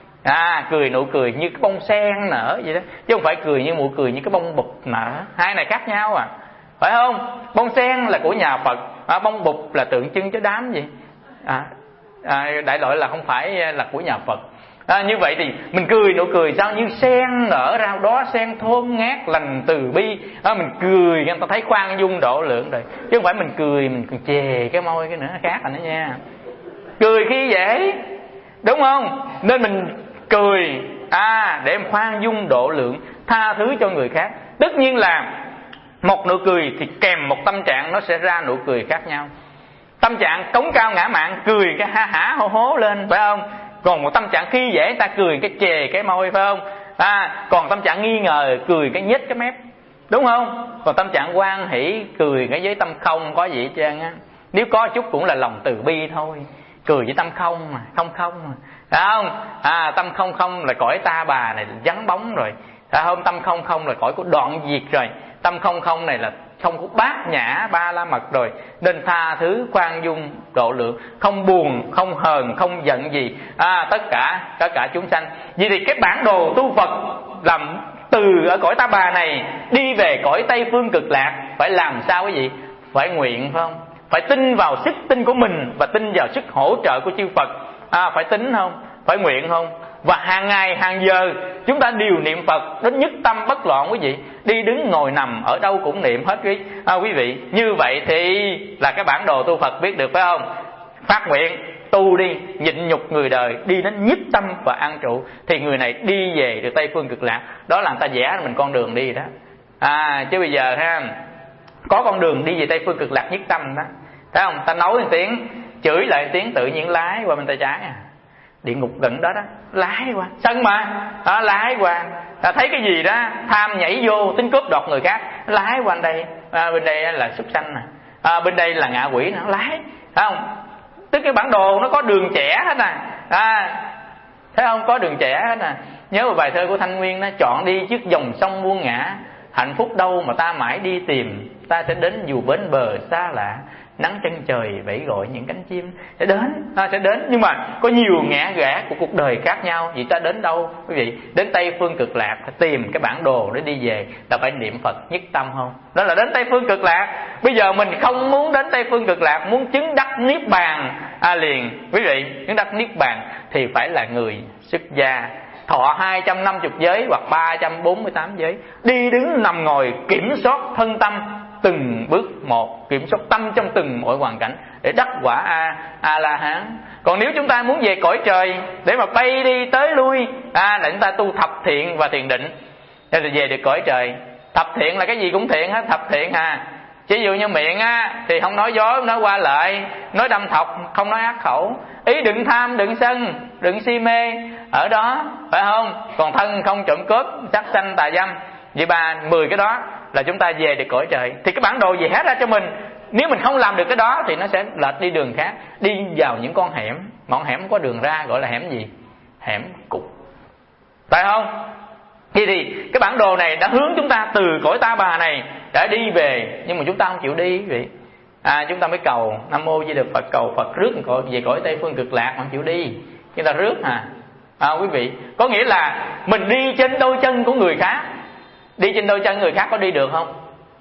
à, cười nụ cười như cái bông sen nở vậy đó, chứ không phải cười như nụ cười như cái bông bụt nở. Hai này khác nhau à, phải không? Bông sen là của nhà Phật, à, bông bụt là tượng trưng cho đám gì, à, à, đại loại là không phải là của nhà Phật. À, như vậy thì mình cười nụ cười sao như sen nở ra đó, sen thơm ngát lành từ bi. À, mình cười người ta thấy khoan dung độ lượng rồi, chứ không phải mình cười mình cười chề cái môi cái nữa, khác rồi đó nha. Cười khi dễ, đúng không? Nên mình cười à để em khoan dung độ lượng, tha thứ cho người khác. Tất nhiên là một nụ cười thì kèm một tâm trạng, nó sẽ ra nụ cười khác nhau. Tâm trạng cống cao ngã mạn, cười cái ha hả hô hố lên, phải không? Còn một tâm trạng khi dễ ta cười cái chề cái môi, phải không? À, còn tâm trạng nghi ngờ cười cái nhếch cái mép, đúng không? Còn tâm trạng hoan hỷ cười cái với tâm không có gì hết trơn á. Nếu có chút cũng là lòng từ bi thôi, cười với tâm không mà, không không mà, phải không? À, tâm không không là cõi ta bà này vắng bóng rồi, phải không? Tâm không không là cõi của đoạn diệt rồi. Tâm không không này là không có bát nhã ba la mật rồi. Nên tha thứ, khoan dung, độ lượng, không buồn, không hờn, không giận gì, à, tất cả tất cả chúng sanh. Vì thì cái bản đồ tu Phật làm từ ở cõi ta bà này đi về cõi Tây Phương Cực Lạc phải làm sao quý vị? Phải nguyện, phải không? Phải tin vào sức tin của mình và tin vào sức hỗ trợ của chư Phật. À, phải tính không? Phải nguyện không? Và hàng ngày hàng giờ chúng ta đều niệm Phật đến nhất tâm bất loạn quý vị. Đi đứng ngồi nằm ở đâu cũng niệm hết quý, à, quý vị. Như vậy thì là cái bản đồ tu Phật biết được, phải không? Phát nguyện tu đi, nhịn nhục người đời, đi đến nhất tâm và an trụ, thì người này đi về được Tây Phương Cực Lạc. Đó là người ta vẽ mình con đường đi đó. À, chứ bây giờ ha, có con đường đi về Tây Phương Cực Lạc nhất tâm đó, thấy không? Ta nói một tiếng, chửi lại một tiếng, tự nhiên lái qua bên tay trái à. Địa ngục gần đó đó, lái qua sân mà, à, lái qua, à, thấy cái gì đó tham nhảy vô tính cướp đoạt người khác, lái qua đây, à, bên đây là súc sanh nè, à, bên đây là ngạ quỷ nó lái, thấy không? Tức cái bản đồ nó có đường trẻ hết nè, à, thấy không? Có đường trẻ hết nè. Nhớ một bài thơ của Thanh Nguyên, nó chọn đi trước dòng sông muôn ngã, hạnh phúc đâu mà ta mãi đi tìm, ta sẽ đến dù bến bờ xa lạ. nắng chân trời vẫy gọi những cánh chim sẽ đến, à, sẽ đến. Nhưng mà có nhiều ngã rẽ của cuộc đời khác nhau. Vậy ta đến đâu quý vị? Đến Tây Phương Cực Lạc phải tìm cái bản đồ để đi về, là phải niệm Phật nhất tâm không? Đó là đến Tây Phương Cực Lạc. Bây giờ mình không muốn đến Tây Phương Cực Lạc, muốn chứng đắc niết bàn à, liền quý vị, chứng đắc niết bàn thì phải là người xuất gia, thọ hai trăm năm mươi giới hoặc ba trăm bốn mươi tám giới, đi đứng nằm ngồi kiểm soát thân tâm từng bước một, kiểm soát tâm trong từng mọi hoàn cảnh để đắc quả a a la hán. Còn nếu chúng ta muốn về cõi trời để mà bay đi tới lui à, là chúng ta tu thập thiện và thiền định để về được cõi trời. Thập thiện là cái gì cũng thiện hết, thập thiện à. Ví dụ như miệng á thì không nói dối, không nói qua lợi, nói đâm thọc, không nói ác khẩu, ý đừng tham, đừng sân, đừng si mê ở đó, phải không? Còn thân không trộm cướp, sát sanh tà dâm. Vậy ba mười cái đó là chúng ta về được cõi trời. Thì cái bản đồ gì hết ra cho mình. Nếu mình không làm được cái đó thì nó sẽ lệch đi đường khác, đi vào những con hẻm, ngọn hẻm có đường ra gọi là hẻm gì? Hẻm cụt, phải không? Thì thì cái bản đồ này đã hướng chúng ta từ cõi Ta Bà này để đi về, nhưng mà chúng ta không chịu đi vậy. À, chúng ta mới cầu Nam Mô Di Đà Phật, cầu Phật rước cõi về cõi Tây Phương Cực Lạc, không chịu đi, chúng ta rước à. À quý vị, có nghĩa là mình đi trên đôi chân của người khác. Đi trên đôi chân người khác có đi được không?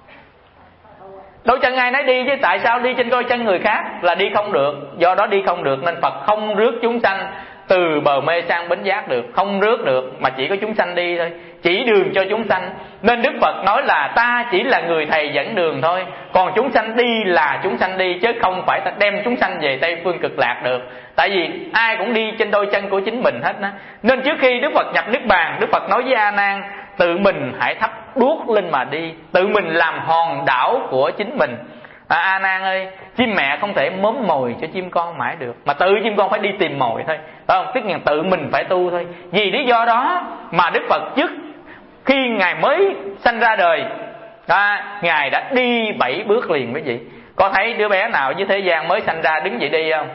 Đôi chân ai nấy đi chứ tại sao đi trên đôi chân người khác là đi không được. Do đó đi không được nên Phật không rước chúng sanh từ bờ mê sang bến giác được, không rước được, mà chỉ có chúng sanh đi thôi, chỉ đường cho chúng sanh. Nên Đức Phật nói là ta chỉ là người thầy dẫn đường thôi, còn chúng sanh đi là chúng sanh đi, chứ không phải ta đem chúng sanh về Tây Phương Cực Lạc được. Tại vì ai cũng đi trên đôi chân của chính mình hết đó. Nên trước khi Đức Phật nhập Niết Bàn, Đức Phật nói với A Nan, tự mình hãy thắp đuốc lên mà đi, tự mình làm hòn đảo của chính mình. À, A Nan ơi, chim mẹ không thể mớm mồi cho chim con mãi được, mà tự chim con phải đi tìm mồi thôi, phải không? Tức là tự mình phải tu thôi. Vì lý do đó mà Đức Phật trước khi Ngài mới sanh ra đời, à, Ngài đã đi bảy bước liền quý vị. Có thấy đứa bé nào dưới thế gian mới sanh ra đứng dậy đi không?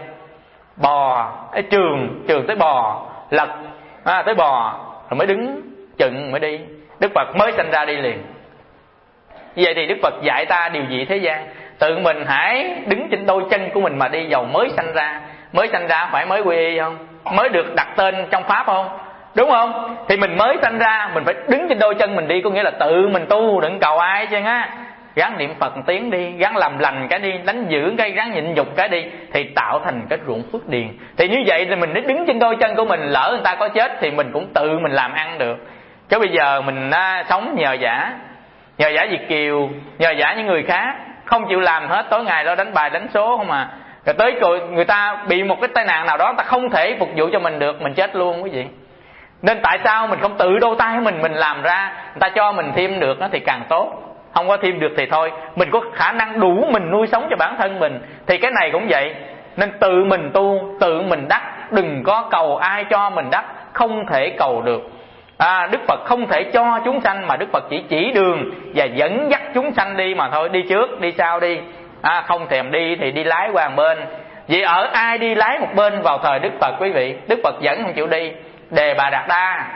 Bò, cái trường, trường tới bò, lật, à, tới bò, rồi mới đứng chừng mới đi. Đức Phật mới sanh ra đi liền. Như vậy thì Đức Phật dạy ta điều gì thế gian? Tự mình hãy đứng trên đôi chân của mình mà đi, dầu mới sanh ra. Mới sanh ra phải mới quy y không? Mới được đặt tên trong Pháp không? Đúng không? Thì mình mới sanh ra, mình phải đứng trên đôi chân mình đi, có nghĩa là tự mình tu, đừng cầu ai chứ á. Gắng niệm Phật tiếng đi, gắng làm lành cái đi, đánh giữ cái, gắng nhịn nhục cái đi, thì tạo thành cái ruộng phước điền. Thì như vậy thì mình mới đứng trên đôi chân của mình, lỡ người ta có chết thì mình cũng tự mình làm ăn được. Chứ bây giờ mình à, sống nhờ vả, nhờ vả Việt kiều, nhờ vả những người khác, không chịu làm hết, tối ngày đó đánh bài đánh số không à. Rồi tới rồi người ta bị một cái tai nạn nào đó, người ta không thể phục vụ cho mình được, mình chết luôn quý vị. Nên tại sao mình không tự đôi tay mình mình làm ra, người ta cho mình thêm được nó thì càng tốt. Không có thêm được thì thôi, mình có khả năng đủ mình nuôi sống cho bản thân mình. Thì cái này cũng vậy. Nên tự mình tu, tự mình đắc, đừng có cầu ai cho mình đắc, không thể cầu được. À, Đức Phật không thể cho chúng sanh, mà Đức Phật chỉ chỉ đường và dẫn dắt chúng sanh đi mà thôi. Đi trước, đi sau đi, à, không thèm đi thì đi lái qua một bên. Vì ở ai đi lái một bên vào thời Đức Phật quý vị, Đức Phật vẫn không chịu đi. Đề Bà Đạt Đa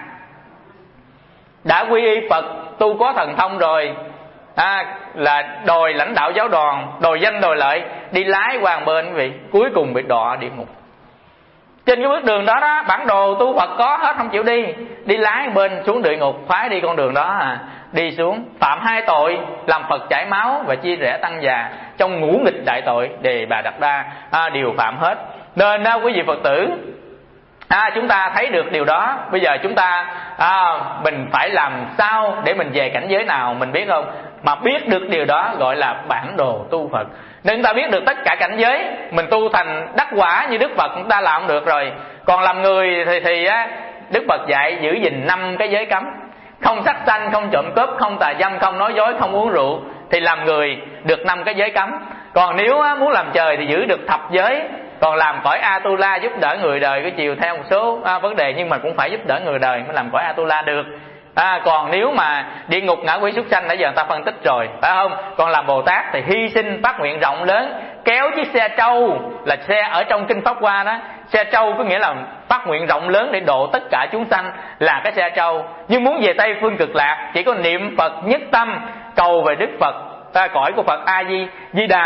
đã quy y Phật, tu có thần thông rồi, à, là đòi lãnh đạo giáo đoàn, đòi danh đòi lợi, đi lái qua một bên quý vị, cuối cùng bị đọa địa ngục. Trên cái bước đường đó đó, bản đồ tu Phật có hết, không chịu đi, đi lái một bên xuống địa ngục, phái đi con đường đó à. Đi xuống phạm hai tội, làm Phật chảy máu và chia rẽ tăng già, trong ngũ nghịch đại tội Đề Bà Đạt Đa à, đều phạm hết. Nên à, quý vị Phật tử, à, chúng ta thấy được điều đó. Bây giờ chúng ta à, mình phải làm sao để mình về cảnh giới nào mình biết không? Mà biết được điều đó gọi là bản đồ tu Phật. Nên chúng ta biết được tất cả cảnh giới, mình tu thành đắc quả như Đức Phật chúng ta làm được rồi. Còn làm người thì, thì á, Đức Phật dạy giữ gìn năm cái giới cấm: không sát sanh, không trộm cướp, không tà dâm, không nói dối, không uống rượu. Thì làm người được năm cái giới cấm. Còn nếu á, muốn làm trời thì giữ được thập giới. Còn làm cõi Atula giúp đỡ người đời cái chiều theo một số à, vấn đề, nhưng mà cũng phải giúp đỡ người đời mới làm cõi Atula được. À, còn nếu mà địa ngục ngạ quỷ súc sanh nãy giờ người ta phân tích rồi, phải không? Còn làm Bồ Tát thì hy sinh phát nguyện rộng lớn, kéo chiếc xe trâu, là xe ở trong kinh Pháp Hoa đó. Xe trâu có nghĩa là phát nguyện rộng lớn để độ tất cả chúng sanh, là cái xe trâu. Nhưng muốn về Tây Phương Cực Lạc chỉ có niệm Phật nhất tâm, cầu về Đức Phật, ta cõi của Phật A Di Di Đà,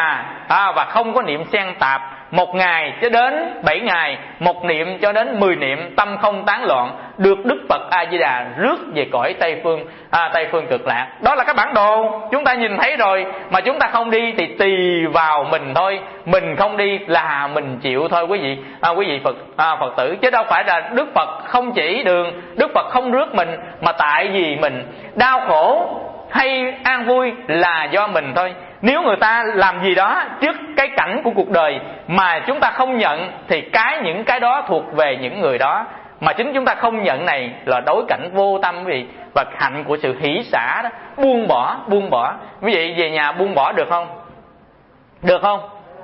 à, và không có niệm xen tạp, một ngày cho đến bảy ngày, một niệm cho đến mười niệm, tâm không tán loạn, được Đức Phật A Di Đà rước về cõi Tây phương à, Tây phương cực lạc. Đó là cái bản đồ chúng ta nhìn thấy rồi, mà chúng ta không đi thì tùy vào mình thôi. Mình không đi là mình chịu thôi quý vị à, quý vị Phật à, Phật tử, chứ đâu phải là Đức Phật không chỉ đường, Đức Phật không rước mình, mà tại vì mình đau khổ hay an vui là do mình thôi. Nếu người ta làm gì đó trước cái cảnh của cuộc đời mà chúng ta không nhận, thì cái những cái đó thuộc về những người đó, mà chính chúng ta không nhận này là đối cảnh vô tâm quý vị. Và hạnh của sự hỷ xả đó, buông bỏ, buông bỏ. Quý vị về nhà buông bỏ được không? Được không?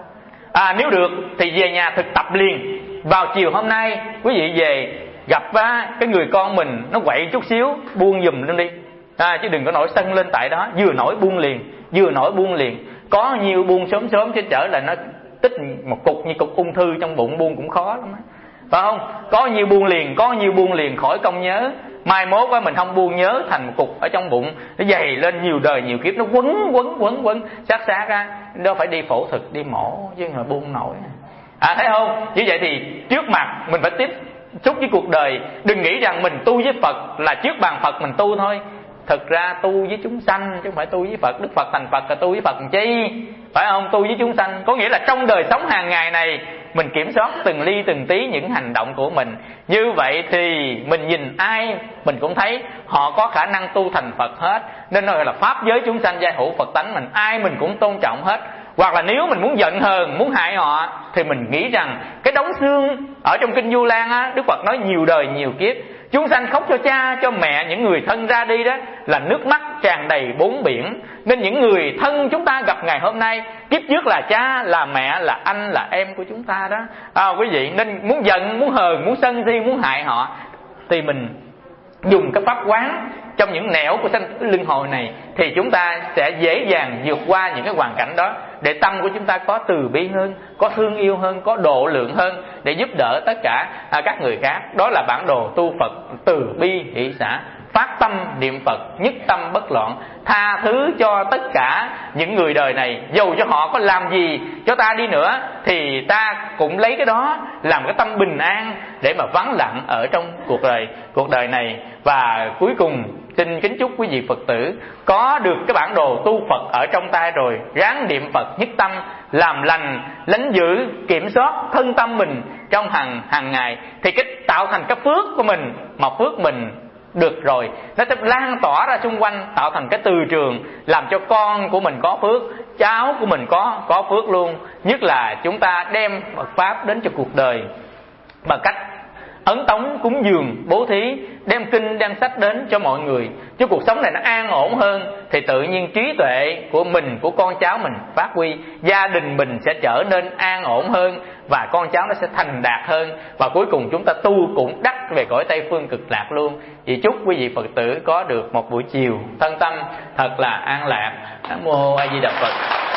À, nếu được thì về nhà thực tập liền. Vào chiều hôm nay quý vị về gặp á, cái người con mình nó quậy chút xíu, buông giùm lên đi à, chứ đừng có nổi sân lên tại đó. Vừa nổi buông liền, vừa nổi buông liền. Có nhiều buông sớm sớm chứ trở là nó tích một cục như cục ung thư trong bụng, buông cũng khó lắm á, phải không? Có nhiều buông liền, có nhiều buông liền khỏi công nhớ. Mai mốt á mình không buông nhớ thành một cục ở trong bụng, nó dày lên nhiều đời nhiều kiếp, nó quấn quấn quấn quấn sát sát á, đó phải đi phẫu thuật, đi mổ chứ mà buông nổi à, thấy không? Như vậy thì trước mặt mình phải tiếp xúc với cuộc đời. Đừng nghĩ rằng mình tu với Phật là trước bàn Phật mình tu thôi. Thực ra tu với chúng sanh chứ không phải tu với Phật. Đức Phật thành Phật là tu với Phật làm chi, phải không? Tu với chúng sanh có nghĩa là trong đời sống hàng ngày này mình kiểm soát từng ly từng tí những hành động của mình. Như vậy thì mình nhìn ai mình cũng thấy họ có khả năng tu thành Phật hết. Nên nói là pháp giới chúng sanh giai hữu Phật tánh, mình ai mình cũng tôn trọng hết. Hoặc là nếu mình muốn giận hờn, muốn hại họ, thì mình nghĩ rằng cái đống xương ở trong kinh Du Lan á, Đức Phật nói nhiều đời nhiều kiếp, chúng sanh khóc cho cha cho mẹ, những người thân ra đi đó là nước mắt tràn đầy bốn biển. Nên những người thân chúng ta gặp ngày hôm nay, kiếp trước là cha, là mẹ, là anh, là em của chúng ta đó à, quý vị. Nên muốn giận, muốn hờn, muốn sân si, muốn hại họ, thì mình dùng cái pháp quán trong những nẻo của sanh luân hồi này, thì chúng ta sẽ dễ dàng vượt qua những cái hoàn cảnh đó, để tâm của chúng ta có từ bi hơn, có thương yêu hơn, có độ lượng hơn, để giúp đỡ tất cả à, các người khác. Đó là bản đồ tu Phật từ bi hỷ xả. Phát tâm niệm Phật, nhất tâm bất loạn, tha thứ cho tất cả những người đời này. Dầu cho họ có làm gì cho ta đi nữa, thì ta cũng lấy cái đó làm cái tâm bình an để mà vắng lặng ở trong cuộc đời cuộc đời này. Và cuối cùng xin kính chúc quý vị Phật tử có được cái bản đồ tu Phật ở trong tay rồi, ráng niệm Phật nhất tâm, làm lành, lánh dữ, kiểm soát thân tâm mình trong hàng hàng ngày, thì cái tạo thành cái phước của mình, mà phước mình được rồi, nó sẽ lan tỏa ra xung quanh, tạo thành cái từ trường, làm cho con của mình có phước, cháu của mình có có phước luôn. Nhất là chúng ta đem Phật pháp đến cho cuộc đời bằng cách ấn tống, cúng dường, bố thí, đem kinh, đem sách đến cho mọi người, chứ cuộc sống này nó an ổn hơn, thì tự nhiên trí tuệ của mình, của con cháu mình phát huy, gia đình mình sẽ trở nên an ổn hơn, và con cháu nó sẽ thành đạt hơn, và cuối cùng chúng ta tu cũng đắc về cõi Tây phương cực lạc luôn. Vì chúc quý vị Phật tử có được một buổi chiều thân tâm thật là an lạc. Nam mô A Di Đà Phật.